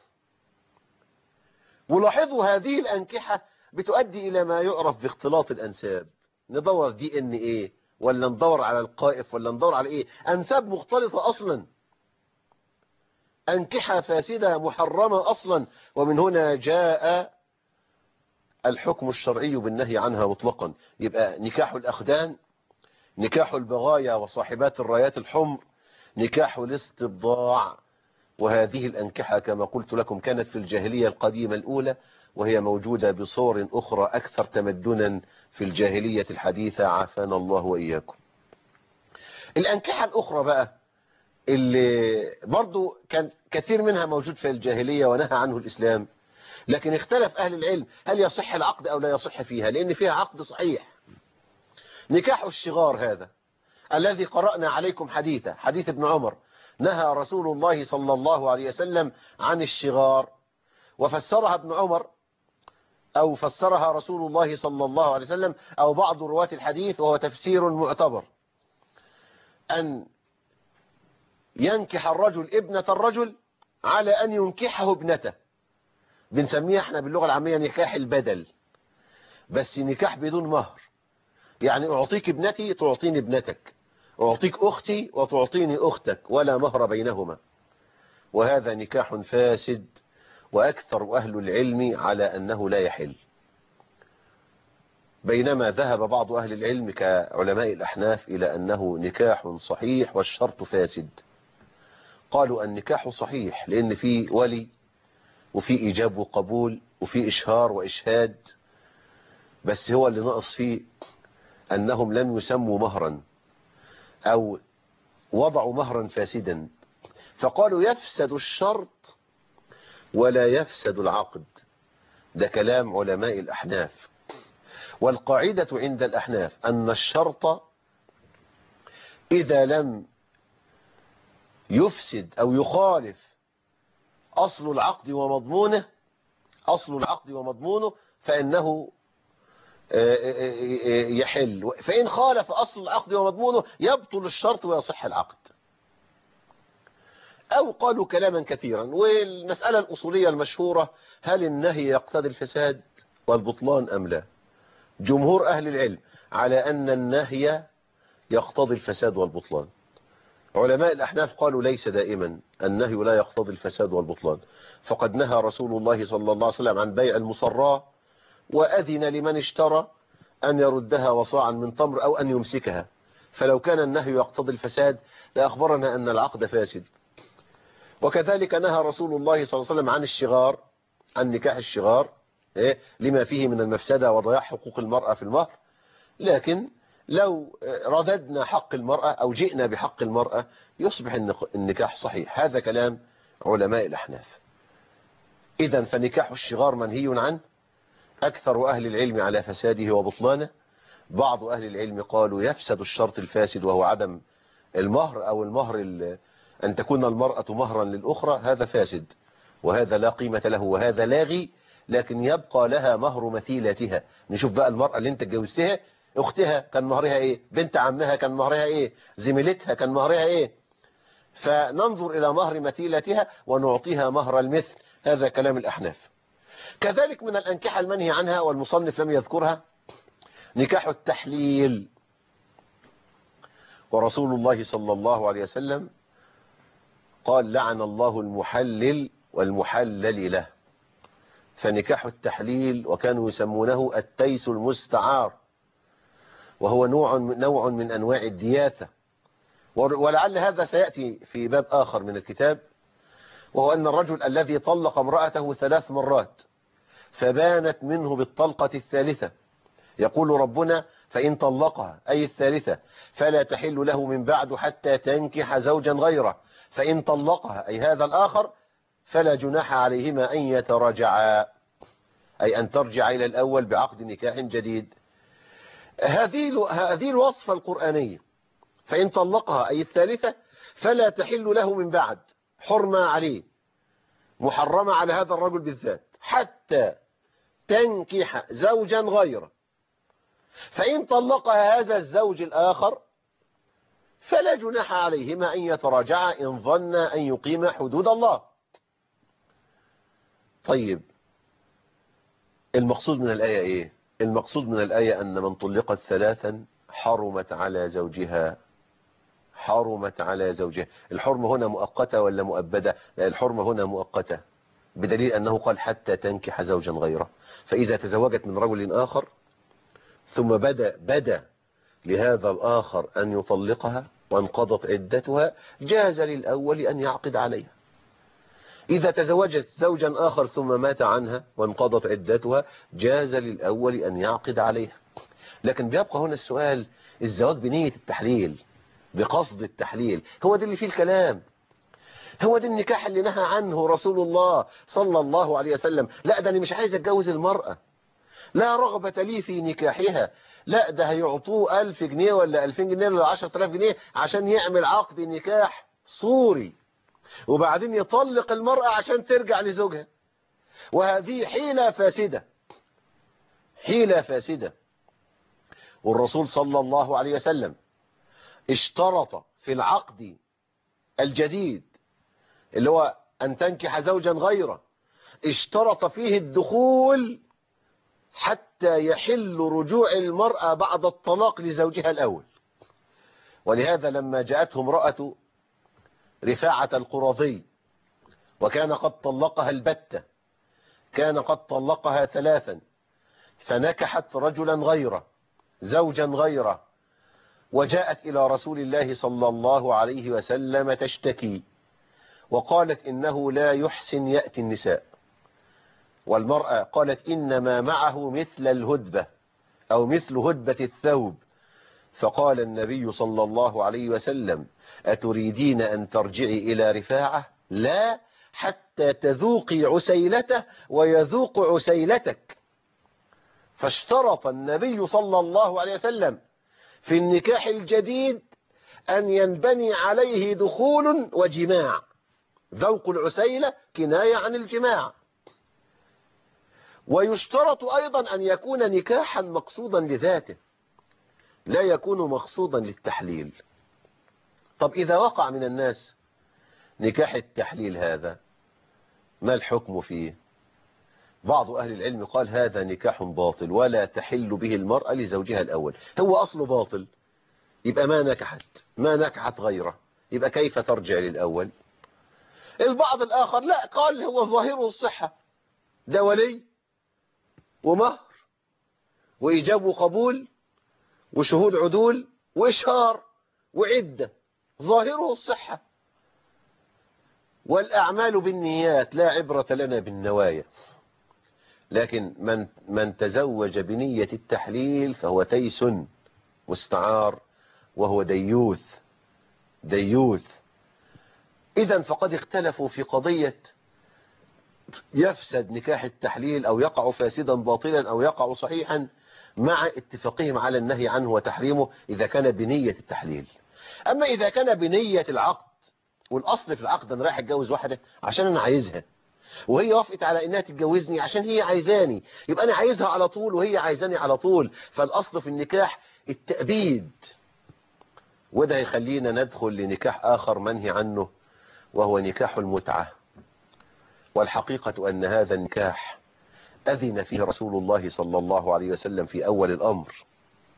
ولاحظوا هذه الأنكحة بتؤدي إلى ما يعرف باختلاط الأنساب، ندور دي ان ايه، ولا ندور على القائف، ولا ندور على ايه، أنساب مختلطة أصلا، أنكحة فاسدة محرمة أصلا. ومن هنا جاء الحكم الشرعي بالنهي عنها مطلقا. يبقى نكاح الأخدان، نكاح البغايا وصاحبات الرايات الحمر، نكاح الاستبضاع. وهذه الأنكحة كما قلت لكم كانت في الجاهلية القديمة الأولى، وهي موجودة بصور أخرى أكثر تمدنا في الجاهلية الحديثة، عافانا الله وإياكم. الأنكحة الأخرى بقى اللي برضو كان كثير منها موجود في الجاهلية ونهى عنه الإسلام، لكن اختلف أهل العلم هل يصح العقد أو لا يصح فيها، لأن فيها عقد صحيح. نكاح الشغار هذا الذي قرأنا عليكم حديثه، حديث ابن عمر، نهى رسول الله صلى الله عليه وسلم عن الشغار، وفسرها ابن عمر أو فسرها رسول الله صلى الله عليه وسلم أو بعض رواة الحديث، وهو تفسير معتبر، أن ينكح الرجل ابنة الرجل على أن ينكحه ابنته. بنسميها احنا باللغة العامية نكاح البدل، بس نكاح بدون مهر، يعني أعطيك ابنتي تعطيني ابنتك، أعطيك أختي وتعطيني أختك، ولا مهر بينهما. وهذا نكاح فاسد، وأكثر أهل العلم على أنه لا يحل، بينما ذهب بعض أهل العلم كعلماء الأحناف إلى أنه نكاح صحيح والشرط فاسد. قالوا النكاح صحيح لأن فيه ولي وفي إيجاب وقبول وفي إشهار وإشهاد، بس هو اللي نقص فيه أنهم لم يسموا مهرا أو وضعوا مهرا فاسدا، فقالوا يفسد الشرط ولا يفسد العقد. ده كلام علماء الأحناف. والقاعدة عند الأحناف أن الشرط إذا لم يفسد أو يخالف أصل العقد ومضمونه، أصل العقد ومضمونه فإنه يحل، فإن خالف أصل العقد ومضمونه يبطل الشرط ويصح العقد. أو قالوا كلاما كثيرا. والمسألة الأصولية المشهورة هل النهي يقتضي الفساد والبطلان أم لا؟ جمهور أهل العلم على أن النهي يقتضي الفساد والبطلان، علماء الأحناف قالوا ليس دائما، النهي لا يقتضي الفساد والبطلان، فقد نهى رسول الله صلى الله عليه وسلم عن بيع المصراة، وأذن لمن اشترى أن يردها وصاعا من تمر أو أن يمسكها. فلو كان النهي يقتضي الفساد لأخبرنا أن العقد فاسد. وكذلك نهى رسول الله صلى الله عليه وسلم عن الشغار، عن نكاح الشغار، إيه؟ لما فيه من المفسدة وضياع حقوق المرأة في المهر. لكن لو رددنا حق المرأة أو جئنا بحق المرأة يصبح النكاح صحيح. هذا كلام علماء الأحناف. إذن فنكاح الشغار منهي عنه، أكثر أهل العلم على فساده وبطلانه. بعض أهل العلم قالوا يفسد الشرط الفاسد وهو عدم المهر، أو المهر أن تكون المرأة مهرا للأخرى، هذا فاسد وهذا لا قيمة له وهذا لاغي، لكن يبقى لها مهر مثيلتها. نشوف بقى المرأة اللي انت اتجوزتها، اختها كان مهرها ايه، بنت عمها كان مهرها ايه، زميلتها كان مهرها ايه، فننظر الى مهر مثيلتها ونعطيها مهر المثل. هذا كلام الأحناف. كذلك من الأنكحة المنهي عنها والمصنف لم يذكرها نكاح التحليل. ورسول الله صلى الله عليه وسلم قال لعن الله المحلل والمحلل له. فنكاح التحليل وكانوا يسمونه التيس المستعار، وهو نوع نوع من أنواع الدياثة، ولعل هذا سيأتي في باب آخر من الكتاب، وهو أن الرجل الذي طلق امرأته ثلاث مرات فبانت منه بالطلقة الثالثة، يقول ربنا فإن طلقها أي الثالثة فلا تحل له من بعد حتى تنكح زوجا غيره، فإن طلقها أي هذا الآخر فلا جناح عليهما أن يتراجعا، أي أن ترجع إلى الأول بعقد نكاح جديد. هذه هذه الوصفة القرآنية، فإن طلقها أي الثالثة فلا تحل له من بعد، حرمة عليه، محرمة على هذا الرجل بالذات، حتى تنكح زوجا غيره. فإن طلقها هذا الزوج الآخر فلا جناح عليهما أن يتراجعا إن ظنا أن يقيم حدود الله. طيب المقصود من الآية إيه؟ المقصود من الآية أن من طلقت ثلاثا حرمت على زوجها، حرمت على زوجها. الحرمة هنا مؤقتة ولا مؤبدة؟ لا، الحرمة هنا مؤقتة، بدليل أنه قال حتى تنكح زوجا غيره. فإذا تزوجت من رجل آخر ثم بدأ بدأ لهذا الآخر أن يطلقها وانقضت عدتها، جاز للأول أن يعقد عليها. إذا تزوجت زوجا آخر ثم مات عنها وانقضت عدتها، جاز للأول أن يعقد عليها. لكن بيبقى هنا السؤال، الزواج بنية التحليل، بقصد التحليل، هو ده اللي فيه الكلام، هو ده النكاح اللي نهى عنه رسول الله صلى الله عليه وسلم. لا ده أنا مش عايز أتجوز المرأة، لا رغبة لي في نكاحها، لا ده هيعطوه ألف جنيه ولا ألفين جنيه ولا عشرة آلاف جنيه عشان يعمل عقد نكاح صوري، وبعدين يطلق المرأة عشان ترجع لزوجها. وهذه حيلة فاسدة، حيلة فاسدة. والرسول صلى الله عليه وسلم اشترط في العقد الجديد اللي هو أن تنكح زوجا غيره، اشترط فيه الدخول حتى يحل رجوع المرأة بعد الطلاق لزوجها الأول. ولهذا لما جاءته امرأة رفاعة القرظي وكان قد طلقها البتة، كان قد طلقها ثلاثا، فنكحت رجلا غيره، زوجا غيره، وجاءت إلى رسول الله صلى الله عليه وسلم تشتكي وقالت إنه لا يحسن يأتي النساء. والمرأة قالت إنما معه مثل الهدبة أو مثل هدبة الثوب. فقال النبي صلى الله عليه وسلم أتريدين أن ترجعي إلى رفاعة؟ لا، حتى تذوقي عسيلته ويذوق عسيلتك. فاشترط النبي صلى الله عليه وسلم في النكاح الجديد أن ينبني عليه دخول وجماع. ذوق العسيلة كناية عن الجماع. ويشترط أيضا أن يكون نكاحا مقصودا لذاته، لا يكون مقصودا للتحليل. طب إذا وقع من الناس نكاح التحليل هذا ما الحكم فيه؟ بعض أهل العلم قال هذا نكاح باطل ولا تحل به المرأة لزوجها الأول. هو أصله باطل، يبقى ما نكحت ما نكحت غيره، يبقى كيف ترجع للأول؟ البعض الآخر لا، قال هو ظاهره الصحة، ده ولي ومهر وإيجاب وقبول وشهود عدول وإشهار وعدة، ظاهره الصحة. والأعمال بالنيات، لا عبرة لنا بالنوايا. لكن من من تزوج بنية التحليل فهو تيس مستعار، وهو ديوث ديوث. إذن فقد اختلفوا في قضية يفسد نكاح التحليل أو يقع فاسدا باطلا أو يقع صحيحا، مع اتفاقهم على النهي عنه وتحريمه إذا كان بنية التحليل. أما إذا كان بنية العقد، والأصل في العقد أنا رايح أتجوز واحدة عشان أنا عايزها، وهي وافقت على إنها تتجوزني عشان هي عايزاني، يبقى أنا عايزها على طول وهي عايزاني على طول، فالأصل في النكاح التأبيد. وده يخلينا ندخل لنكاح آخر منهي عنه، وهو نكاح المتعة. والحقيقة أن هذا النكاح أذن فيه رسول الله صلى الله عليه وسلم في أول الأمر.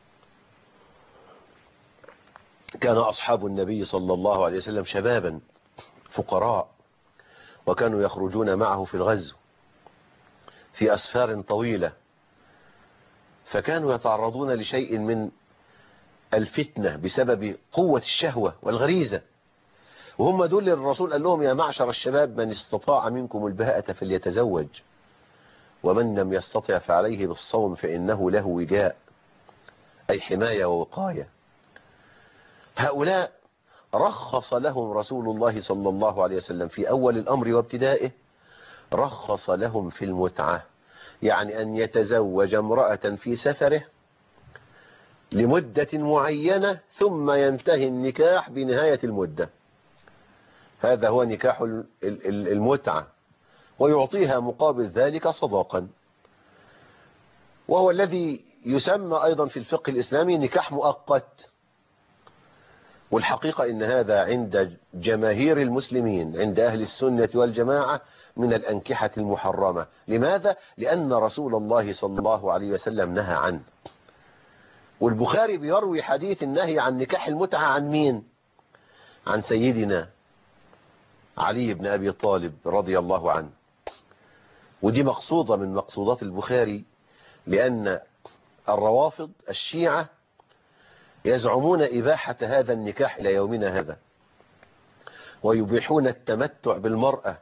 كان أصحاب النبي صلى الله عليه وسلم شبابا فقراء، وكانوا يخرجون معه في الغزو في أسفار طويلة، فكانوا يتعرضون لشيء من الفتنة بسبب قوة الشهوة والغريزة. وهم دول الرسول قال لهم: يا معشر الشباب، من استطاع منكم الباءة فليتزوج، ومن لم يستطع فعليه بالصوم فإنه له وجاء، أي حماية ووقاية. هؤلاء رخص لهم رسول الله صلى الله عليه وسلم في أول الأمر وابتدائه، رخص لهم في المتعة، يعني أن يتزوج امرأة في سفره لمدة معينة ثم ينتهي النكاح بنهاية المدة. هذا هو نكاح المتعة، ويعطيها مقابل ذلك صداقا، وهو الذي يسمى أيضا في الفقه الإسلامي نكاح مؤقت. والحقيقة إن هذا عند جماهير المسلمين، عند أهل السنة والجماعة، من الأنكحة المحرمة. لماذا؟ لأن رسول الله صلى الله عليه وسلم نهى عنه. والبخاري بيروي حديث النهي عن نكاح المتعة عن مين؟ عن سيدنا علي بن أبي طالب رضي الله عنه. ودي مقصودة من مقصودات البخاري، لأن الروافض الشيعة يزعمون إباحة هذا النكاح إلى يومنا هذا، ويبيحون التمتع بالمرأة.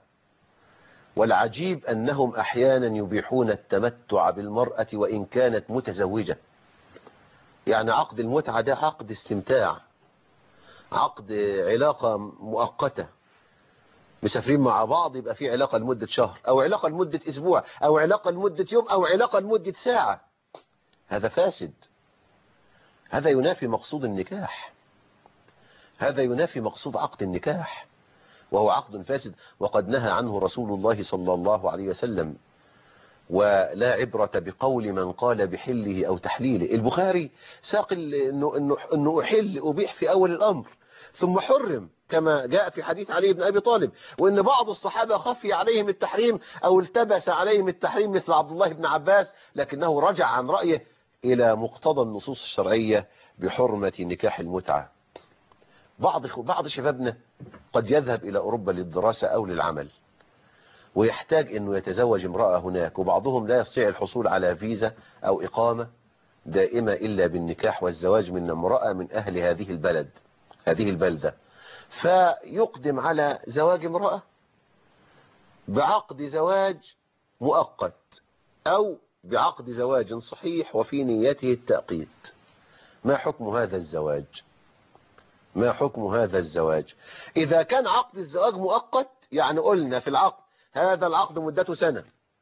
والعجيب أنهم أحيانا يبيحون التمتع بالمرأة وإن كانت متزوجة. يعني عقد المتعة ده عقد استمتاع، عقد علاقة مؤقتة، مسافرين مع بعض، يبقى في علاقة لمدة شهر أو علاقة لمدة أسبوع أو علاقة لمدة يوم أو علاقة لمدة ساعة. هذا فاسد، هذا ينافي مقصود النكاح، هذا ينافي مقصود عقد النكاح، وهو عقد فاسد، وقد نهى عنه رسول الله صلى الله عليه وسلم. ولا عبرة بقول من قال بحله أو تحليله. البخاري ساق إنه, إنه, إنه أحل أبيح في أول الأمر ثم حرم كما جاء في حديث علي بن أبي طالب، وإن بعض الصحابة خفي عليهم التحريم أو التبس عليهم التحريم مثل عبد الله بن عباس، لكنه رجع عن رأيه إلى مقتضى النصوص الشرعية بحرمة نكاح المتعة. بعض بعض شبابنا قد يذهب إلى أوروبا للدراسة أو للعمل، ويحتاج أنه يتزوج امرأة هناك، وبعضهم لا يستطيع الحصول على فيزا أو إقامة دائمة إلا بالنكاح والزواج من امرأة من أهل هذه البلد هذه البلدة، فيقدم على زواج امرأة بعقد زواج مؤقت أو بعقد زواج صحيح وفي نيته التأقيت. ما حكم هذا الزواج؟ ما حكم هذا الزواج؟ إذا كان عقد الزواج مؤقت، يعني قلنا في العقد هذا العقد مدته سنة،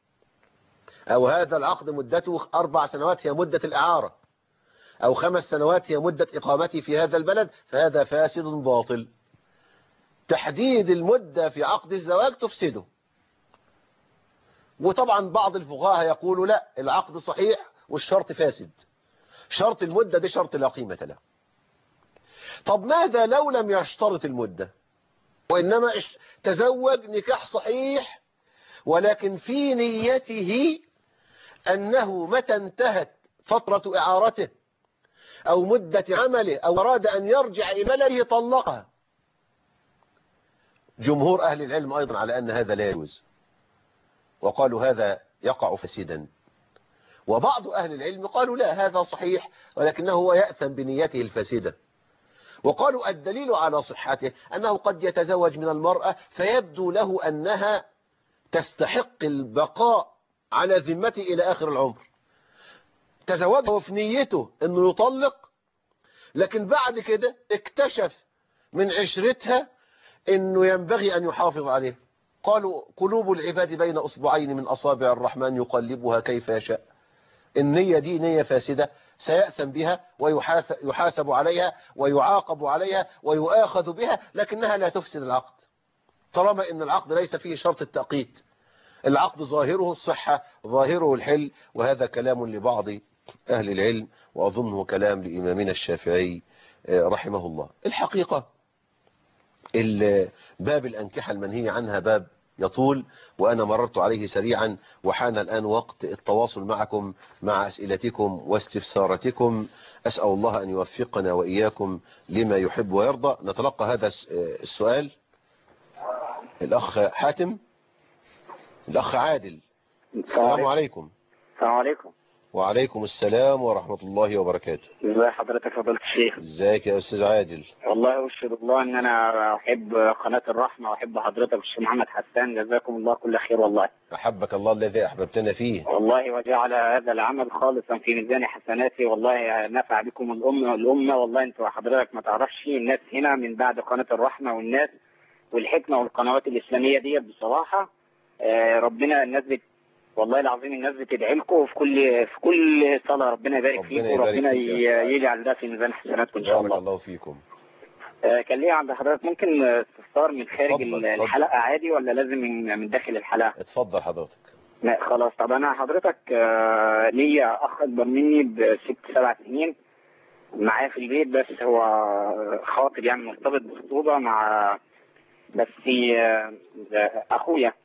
أو هذا العقد مدته أربع سنوات هي مدة الإعارة، أو خمس سنوات هي مدة إقامتي في هذا البلد، فهذا فاسد باطل. تحديد المدة في عقد الزواج تفسده. وطبعا بعض الفقهاء يقولوا لا، العقد صحيح والشرط فاسد، شرط المدة ده شرط لا قيمة له. طب ماذا لو لم يشترط المدة وإنما تزوج نكاح صحيح، ولكن في نيته أنه متى انتهت فترة إعارته أو مدة عمله أو أراد أن يرجع إلى بلده طلقها؟ جمهور أهل العلم أيضا على أن هذا لا يجوز، وقالوا هذا يقع فسدا. وبعض أهل العلم قالوا لا، هذا صحيح ولكنه هو يأثم بنيته الفاسدة. وقالوا الدليل على صحته أنه قد يتزوج من المرأة فيبدو له أنها تستحق البقاء على ذمته إلى آخر العمر، تزوجه في نيته أنه يطلق، لكن بعد كده اكتشف من عشرتها أنه ينبغي أن يحافظ عليه. قالوا قلوب العباد بين أصبعين من أصابع الرحمن يقلبها كيف يشاء. النية دي نية فاسدة سيأثم بها ويحاسب عليها ويعاقب عليها ويؤاخذ بها، لكنها لا تفسد العقد طالما ان العقد ليس فيه شرط التأقيت. العقد ظاهره الصحة، ظاهره الحل، وهذا كلام لبعض أهل العلم، وأظنه كلام لإمامنا الشافعي رحمه الله. الحقيقة باب الأنكحة المنهي عنها باب يطول، وأنا مررت عليه سريعا، وحان الآن وقت التواصل معكم مع أسئلتكم واستفساراتكم. أسأل الله أن يوفقنا وإياكم لما يحب ويرضى. نتلقى هذا السؤال. الأخ حاتم، الأخ عادل. السلام عليكم. السلام عليكم. وعليكم السلام ورحمة الله وبركاته. ازي حضرتك يا فضيلة الشيخ؟ ازيك يا أستاذ عادل؟ والله أشهد الله أن أنا أحب قناة الرحمة وأحب حضرتك الشيخ محمد حسان، جزاكم الله كل خير. والله أحبك الله الذي أحببتنا فيه. والله وجعل هذا العمل خالصا في ميزان حسناتي، والله نفع بكم الأمة الأمة والله أنت وحضرتك ما تعرفش الناس هنا من بعد قناة الرحمة والناس والحكمة والقنوات الإسلامية دي بصراحة. آه ربنا الناس بت والله العظيم الناس بتدعي لكم في كل في كل صلاة. ربنا يبارك فيكم وربنا يجعل ده في ميزان حسناتكم إن شاء الله. بارك الله فيكم. آه كان ليا عند حضرتك ممكن استفسار من خارج الحلقة عادي ولا لازم من من داخل الحلقة؟ اتفضل حضرتك. لا خلاص. طب أنا حضرتك آه ليا أخ أكبر مني بست سبع سنين معايا في البيت، بس هو خاطب يعني مرتبط بخطوبة مع بس آه أخويا.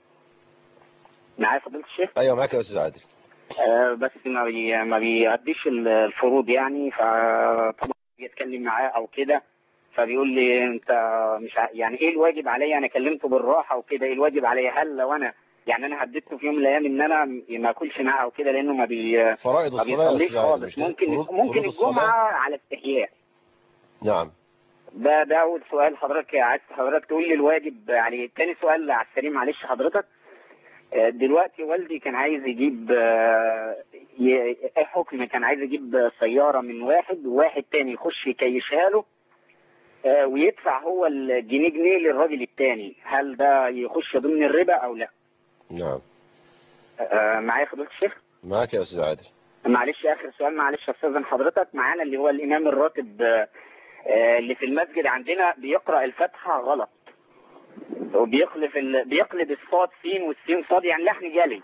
معايا فضيلة الشيخ؟ ايوه معاك يا استاذ عادل. آه بس ما بي ما بيأديش الفروض يعني، فطبعا يتكلم معاه او كده فبيقول لي انت مش ع... يعني ايه الواجب عليا؟ انا كلمته بالراحه وكده، ايه الواجب عليا؟ هل لو انا يعني انا هددته في يوم من الايام ان انا ما اكلش معاه او كده لانه ما بي فرائض ما الصلاه بيصليش خالص، ممكن فروض ممكن فروض الجمعه على استحياء. نعم. ده ده اول سؤال حضرتك، عايز حضرتك تقول لي الواجب يعني. تاني سؤال على السريع معلش حضرتك، دلوقتي والدي كان عايز يجيب ايه حكم، كان عايز يجيب سيارة من واحد وواحد تاني يخش يكيشها له ويدفع هو الجنيه جنيه للراجل التاني، هل ده يخش ضمن الربا او لا؟ نعم. معايا فضيلة الشيخ؟ معاك يا استاذ عادل. معلش اخر سؤال معلش استاذن حضرتك، معانا اللي هو الامام الراتب اللي في المسجد عندنا بيقرأ الفاتحة غلط وبيقلب ال... بيقلب الصاد سين والسين صاد، يعني لحن جلي.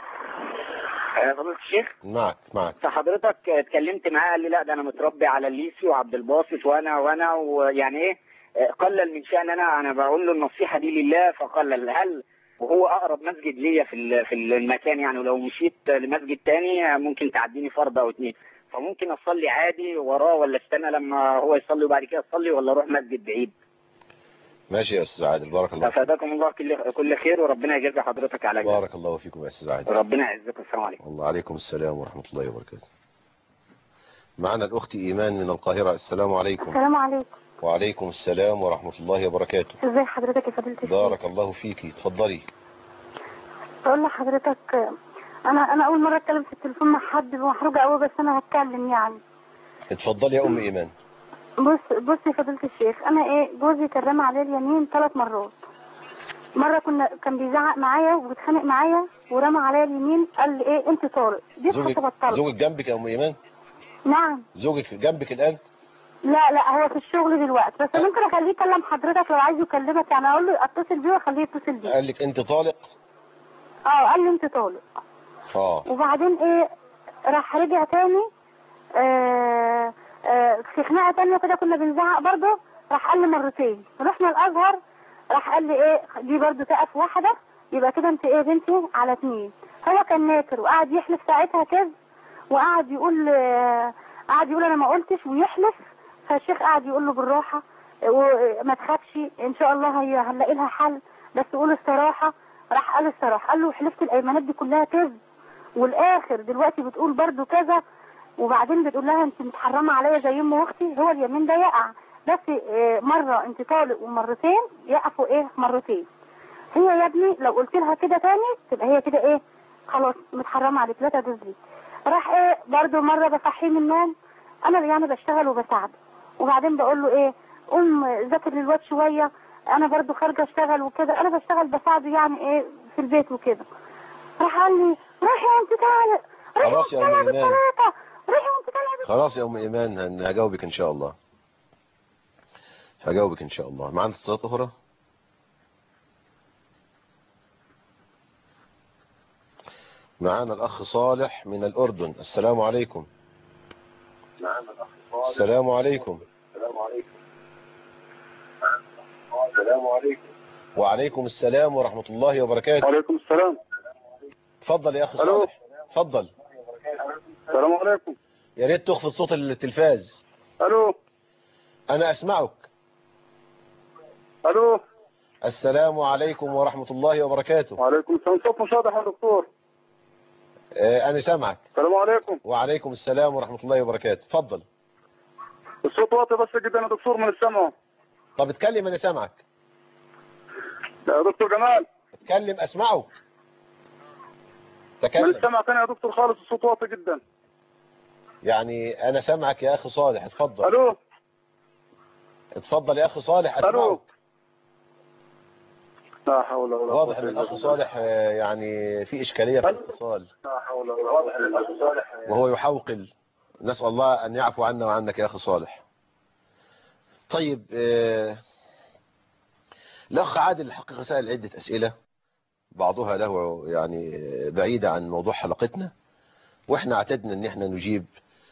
فضيلة الشيخ معك معك. فحضرتك اتكلمت معاه قال لي لا ده انا متربي على الليسي وعبد الباسط وانا وانا ويعني ايه قلل من شأن انا انا بقول له النصيحه دي لله فقلل. هل وهو اقرب مسجد ليا في في المكان يعني، ولو مشيت لمسجد تاني ممكن تعديني فرض او اتنين، فممكن اصلي عادي وراه ولا استنى لما هو يصلي وبعد كده اصلي ولا اروح مسجد بعيد؟ ماشي يا استاذ عادل، بارك الله فيك. افادكم الله كل كل خير وربنا يجزي حضرتك على جزاك. بارك الله فيكم يا استاذ عادل. ربنا يعزكم. السلام عليكم. الله عليكم السلام ورحمه الله وبركاته. معنا الاخت ايمان من القاهره. السلام عليكم. السلام عليكم. وعليكم السلام ورحمه الله وبركاته. ازي حضرتك يا فضيله الشيخ؟ بارك الله فيكي، اتفضلي. بقول لحضرتك انا انا اول مره اتكلم في التليفون مع حد، محروجه قوي بس انا هتكلم يعني. اتفضلي يا ام ايمان. بص بص يا فضيله الشيخ، انا ايه جوزي كان رمى عليه اليمين ثلاث مرات. مره كنا كان بيزعق معايا وبيتخانق معايا ورمى عليا اليمين قال لي ايه انت طارق، دي اتحسب الطلق. زوجك جنبك يا ام ايمان؟ نعم. زوجك جنبك الان؟ لا لا هو في الشغل دلوقتي، بس أه؟ ممكن اخليه يكلم حضرتك لو عايز يكلمك يعني، اقول له اتصل بيه واخليه يتصل بيه. قال لك انت طالق؟ اه قال لي انت طالق. اه وبعدين ايه راح رجع تاني آه آه في خناقه تانيه كده كنا بنزعق برضه، راح قال لي مرتين. رحنا الازهر راح قال لي ايه دي برضه تقف واحده يبقى كده انت ايه بنتي على اتنين. هو كان ناكر وقعد يحلف ساعتها كذب وقعد يقول آه قعد يقول انا ما قلتش ويحلف. فالشيخ قعد يقول له بالراحه وما تخافش ان شاء الله هي هنلاقي لها حل، بس قول الصراحه. راح قال الصراحه، قال له حلفت الايمانات دي كلها كذب، والاخر دلوقتي بتقول برضو كذا، وبعدين بتقول لها انت متحرمه عليا زي ام اختي. هو اليمين ده يقع، بس اه مره انت طالق ومرتين يقفوا ايه مرتين. هي يا ابني لو قلت لها كده تاني تبقى هي كده ايه خلاص متحرمه عليك لا تجوزي. راح ايه برضو مره بصحيه من النوم، انا يعني بشتغل وبساعده، وبعدين بقول له ايه قوم ذاكر للواد شويه، انا برضو خارجه اشتغل وكده، انا بشتغل بساعده يعني ايه في البيت وكده. راح قال لي روحي وانت طالق، روحي خلاص يا وانت ام طالعه ايمان، بالثلاثه، روحي وانت طالعه. خلاص يا ام ايمان هن- هجاوبك ان شاء الله، هجاوبك ان شاء الله. معانا اتصالات اخرى. معانا الاخ صالح من الاردن. السلام عليكم. معانا الاخ صالح. السلام عليكم. السلام عليكم. السلام عليكم. وعليكم السلام ورحمة الله وبركاته. وعليكم السلام. اتفضل يا اخي الو. صالح، اتفضل. السلام عليكم. يا ريت تخفض صوت التلفاز. الو. انا اسمعك. الو. السلام عليكم ورحمة الله وبركاته. وعليكم السلام. صوت مش واضح يا دكتور. اه انا سامعك. السلام عليكم. وعليكم السلام ورحمة الله وبركاته. اتفضل. الصوت واطي بس جدا يا دكتور من السمع. طب اتكلم انا سامعك. يا دكتور جمال. اتكلم اسمعك. من تكلم. السمع تاني يا دكتور خالص، الصوت واطي جدا. يعني انا سامعك يا اخي صالح، اتفضل. الو. اتفضل يا اخي صالح اسمعك. الو. لا حول ولا قوة. واضح ان الاخ صالح اه، يعني في اشكالية في الاتصال. لا حول ولا قوة. واضح ان الاخ صالح وهو يحوقل. نسأل الله أن يعفو عنا وعنك يا أخي صالح. طيب آه الأخ عادل الحقيقة سأل عدة أسئلة، بعضها له يعني بعيدة عن موضوع حلقتنا، وإحنا اعتدنا أن احنا نجيب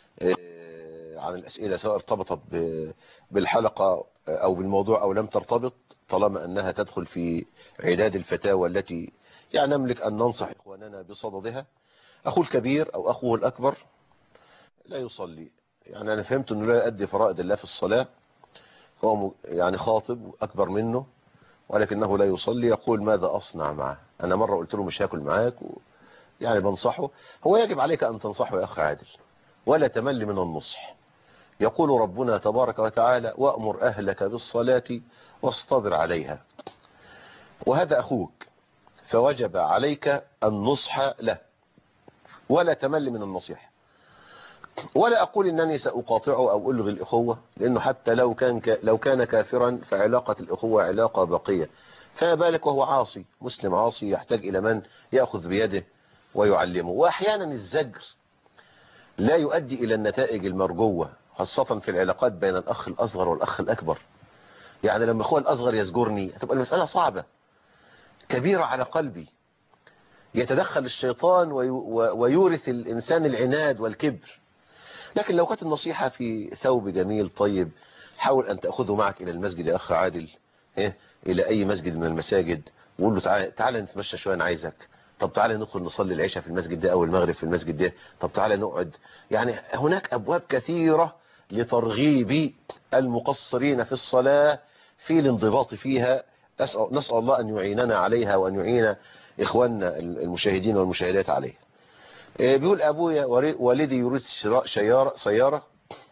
آه عن الأسئلة سواء ارتبطت بالحلقة أو بالموضوع أو لم ترتبط، طالما أنها تدخل في عداد الفتاوى التي يعني نملك أن ننصح إخواننا بصددها. أخوه الكبير أو أخوه الأكبر لا يصلي، يعني أنا فهمت أنه لا يؤدي فرائض الله في الصلاة، هو يعني خاطب أكبر منه ولكنه لا يصلي، يقول ماذا أصنع معه؟ أنا مرة قلت له مش هاكل معاك و... يعني بنصحه. هو يجب عليك أن تنصحه يا أخ عادل، ولا تمل من النصح. يقول ربنا تبارك وتعالى وأمر أهلك بالصلاة واصطبر عليها، وهذا أخوك، فوجب عليك النصح له ولا تمل من النصيحة. ولا أقول أنني سأقاطعه أو ألغي الأخوة، لأنه حتى لو كان ك... لو كان كافرا فعلاقة الأخوة علاقة باقية، فما بالك وهو عاصي، مسلم عاصي يحتاج إلى من يأخذ بيده ويعلمه. وأحيانا الزجر لا يؤدي إلى النتائج المرجوة، خاصة في العلاقات بين الأخ الأصغر والأخ الأكبر. يعني لما أخوه الأصغر يزجرني هتبقى المسألة صعبة كبيرة على قلبي، يتدخل الشيطان وي... ويورث الإنسان العناد والكبر. لكن لو كانت النصيحة في ثوب جميل طيب، حاول أن تأخذه معك إلى المسجد يا أخ عادل، إيه؟ إلى أي مسجد من المساجد، وقول له تعالى تعالى نتمشى شوية أنا عايزك، طب تعالى ندخل نصلي العشاء في المسجد ده أو المغرب في المسجد ده، طب تعالى نقعد. يعني هناك أبواب كثيرة لترغيب المقصرين في الصلاة في الانضباط فيها. نسأل الله أن يعيننا عليها وأن يعين إخواننا المشاهدين والمشاهدات عليها. بيقول أبويا والدي يريد شراء سيارة سيارة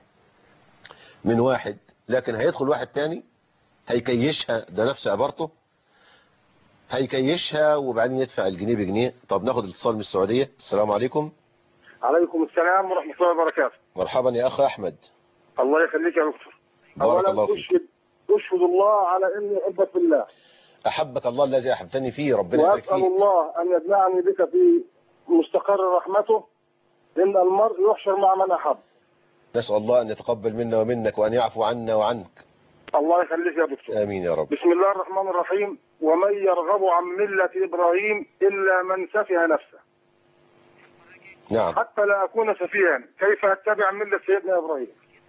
من واحد، لكن هيدخل واحد تاني هيكيشها، ده نفس عبارته، هيكيشها وبعدين يدفع الجنيه بجنيه. طب ناخد الاتصال من السعودية. السلام عليكم. عليكم السلام ورحمة الله وبركاته. مرحبا يا أخ أحمد. الله يخليك يا دكتور. بارك الله فيك. أشهد أشهد الله على إني أحبك بالله. أحبك الله الذي أحبتني فيه، ربنا يبارك فيك. وأسأل الله أن يجمعني بك في مستقر رحمته، إن المرء يحشر مع من أحب. نسأل الله أن يتقبل منا ومنك وأن يعفو عنا وعنك. الله يخليك يا دكتور. آمين يا رب. بسم الله الرحمن الرحيم. ومن يرغب عن ملة إبراهيم إلا من سفه نفسه. نعم. حتى لا أكون سفيها كيف أتبع ملة سيدنا إبراهيم.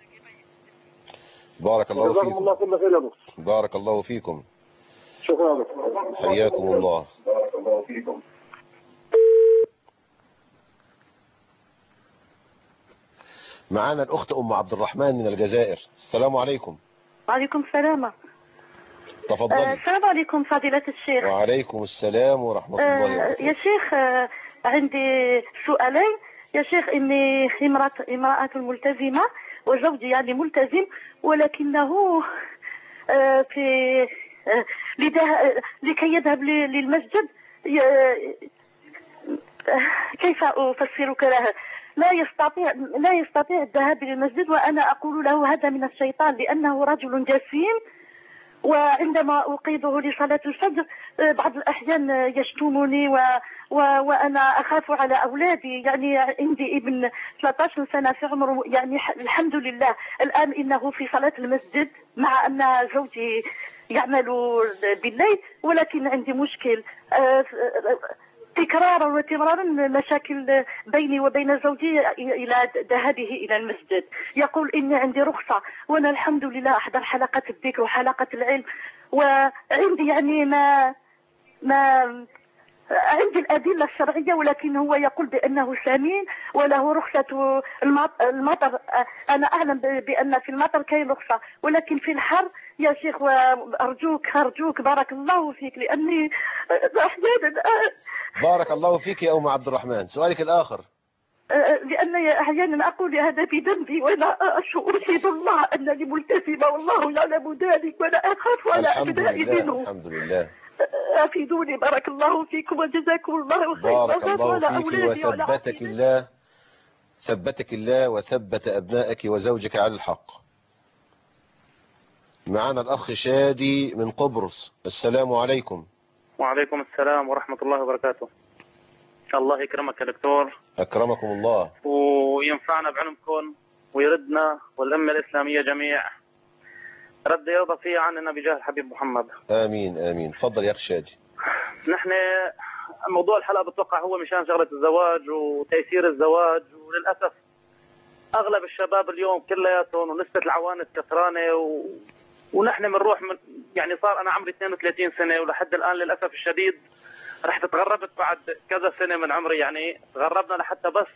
بارك الله جزاكم فيكم. الله كل خير يا دكتور. بارك الله فيكم. شكرا يا دكتور. حياكم الله. بارك الله فيكم. معانا الأخت أم عبد الرحمن من الجزائر. السلام عليكم. وعليكم السلام. تفضلي. السلام عليكم فضيلة الشيخ. وعليكم السلام ورحمة الله وبركاته. يا شيخ عندي سؤالين يا شيخ. إني امرأة امرأة ملتزمة وزوجي يعني ملتزم، ولكنه في لكي يذهب للمسجد كيف أفسرك له؟ لا يستطيع لا يستطيع الذهاب للمسجد، وأنا أقول له هذا من الشيطان لأنه رجل جسيم، وعندما أوقظه لصلاة الفجر بعض الأحيان يشتمني و... و... وأنا أخاف على أولادي. يعني عندي ابن ثلاثة عشر سنة في عمره، يعني الحمد لله الآن إنه في صلاة المسجد مع أن زوجي يعمل بالليل، ولكن عندي مشكل تكرارا وتمرارا مشاكل بيني وبين زوجي إلى ذهابه إلى المسجد. يقول إني عندي رخصة، وأنا الحمد لله أحضر حلقة الذكر وحلقة العلم، وعندي يعني ما ما عندي الأدلة الشرعية، ولكن هو يقول بأنه سمين وله رخصة المطر. أنا أعلم بأن في المطر كاين رخصة، ولكن في الحر يا شيخ وأرجوك أرجوك بارك الله فيك، لأني أحيانا بارك الله فيك يا أم عبد الرحمن. سؤالك الآخر. لأنني أحيانا أقول هذا بذنبي، وأنا أشهد الله أنني ملتزمة والله يعلم ذلك، وأنا أخاف على أبنائي منه. الحمد لله. أفيدوني بارك الله فيكم وجزاكم الله خيرا. بارك الله فيك وثبتك الله ثبتك الله وثبت أبنائك وزوجك على الحق. معنا الأخ شادي من قبرص. السلام عليكم. وعليكم السلام ورحمة الله وبركاته. الله يكرمك يا دكتور. أكرمكم الله وينفعنا بعلمكم ويردنا والأمة الإسلامية جميع رد يرضى فيه عننا بجاه الحبيب محمد. آمين آمين. تفضل يا أخي شادي. نحن موضوع الحلقة بتوقع هو مشان شغلة الزواج وتيسير الزواج، وللأسف أغلب الشباب اليوم كلياتهم ونسبة العوانس كثرانة و... ونحن بنروح من يعني صار أنا عمري اثنين وثلاثين سنة ولحد الآن للأسف الشديد رحت تغربت بعد كذا سنة من عمري، يعني تغربنا لحتى بس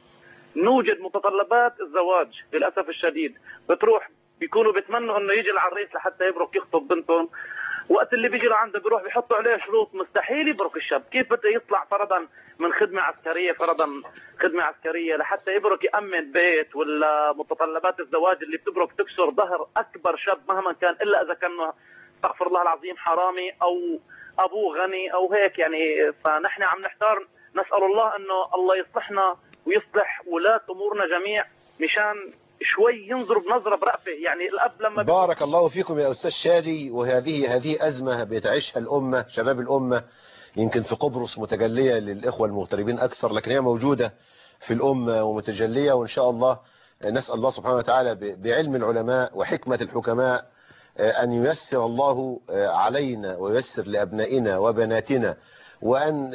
نوجد متطلبات الزواج. للأسف الشديد بتروح بيكونوا بيتمنوا انه يجي العريس لحتى يبرك يخطب بنتهم، وقت اللي بيجي لعنده بيروح بيحطوا عليه شروط مستحيل يبرك الشاب. كيف بده يطلع فرضا من خدمة عسكرية فرضا خدمة عسكرية لحتى يبرك يأمن بيت، ولا متطلبات الزواج اللي بتبرك تكسر ظهر أكبر شاب مهما كان، إلا إذا كان استغفر الله العظيم حرامي أو أبوه غني أو هيك يعني. فنحن عم نحتار، نسأل الله أنه الله يصلحنا ويصلح ولاة أمورنا جميع مشان شوي ينظروا بنظرة برأفة. يعني الأب لما بارك الله فيكم يا أستاذ شادي. وهذه هذه أزمة بيتعيشها الأمة، شباب الأمة، يمكن في قبرص متجلية للإخوة المغتربين أكثر، لكن هي موجودة في الأمة ومتجلية. وإن شاء الله نسأل الله سبحانه وتعالى بعلم العلماء وحكمة الحكماء أن ييسر الله علينا وييسر لأبنائنا وبناتنا، وأن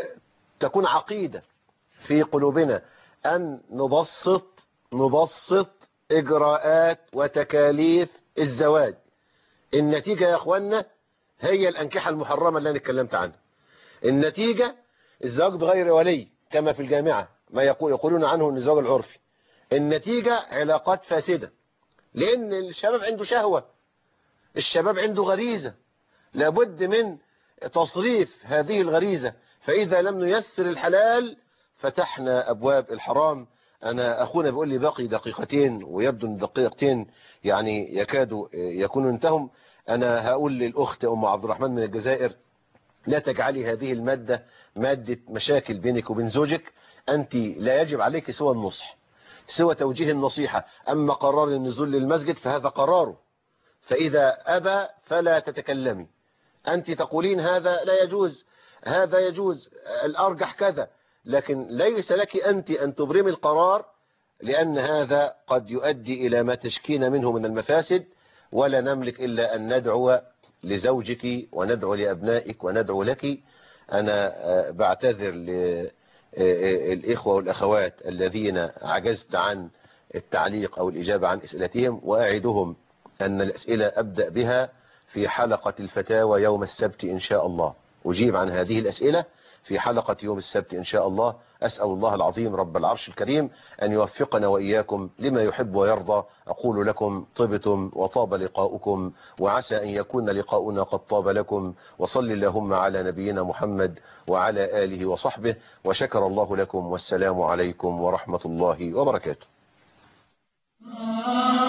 تكون عقيدة في قلوبنا أن نبسط نبسط إجراءات وتكاليف الزواج. النتيجة يا أخوانا هي الأنكحة المحرمة اللي أنا اتكلمت عنها. النتيجة الزواج بغير ولي كما في الجامعة ما يقول يقولون عنه أن الزواج العرفي. النتيجة علاقات فاسدة، لأن الشباب عنده شهوة، الشباب عنده غريزة، لابد من تصريف هذه الغريزة. فإذا لم نيسر الحلال فتحنا أبواب الحرام. أنا أخونا بيقول لي باقي دقيقتين، ويبدو أن دقيقتين يعني يكادوا يكونوا انتهم. أنا هقول للأخت أم عبد الرحمن من الجزائر: لا تجعلي هذه المادة مادة مشاكل بينك وبين زوجك. أنت لا يجب عليك سوى النصح، سوى توجيه النصيحة. أما قرار النزول للمسجد فهذا قراره، فإذا أبى فلا تتكلمي. أنت تقولين هذا لا يجوز، هذا يجوز، الأرجح كذا، لكن ليس لك أنت أن تبرمي القرار، لأن هذا قد يؤدي إلى ما تشكين منه من المفاسد. ولا نملك إلا أن ندعو لزوجك وندعو لأبنائك وندعو لك. أنا بعتذر للإخوة والأخوات الذين عجزت عن التعليق أو الإجابة عن أسئلتهم، وأعدهم أن الأسئلة أبدأ بها في حلقة الفتاوى يوم السبت إن شاء الله. أجيب عن هذه الأسئلة في حلقة يوم السبت إن شاء الله. أسأل الله العظيم رب العرش الكريم أن يوفقنا وإياكم لما يحب ويرضى. أقول لكم طبتم وطاب لقاؤكم، وعسى أن يكون لقاؤنا قد طاب لكم. وصل اللهم على نبينا محمد وعلى آله وصحبه، وشكر الله لكم، والسلام عليكم ورحمة الله وبركاته.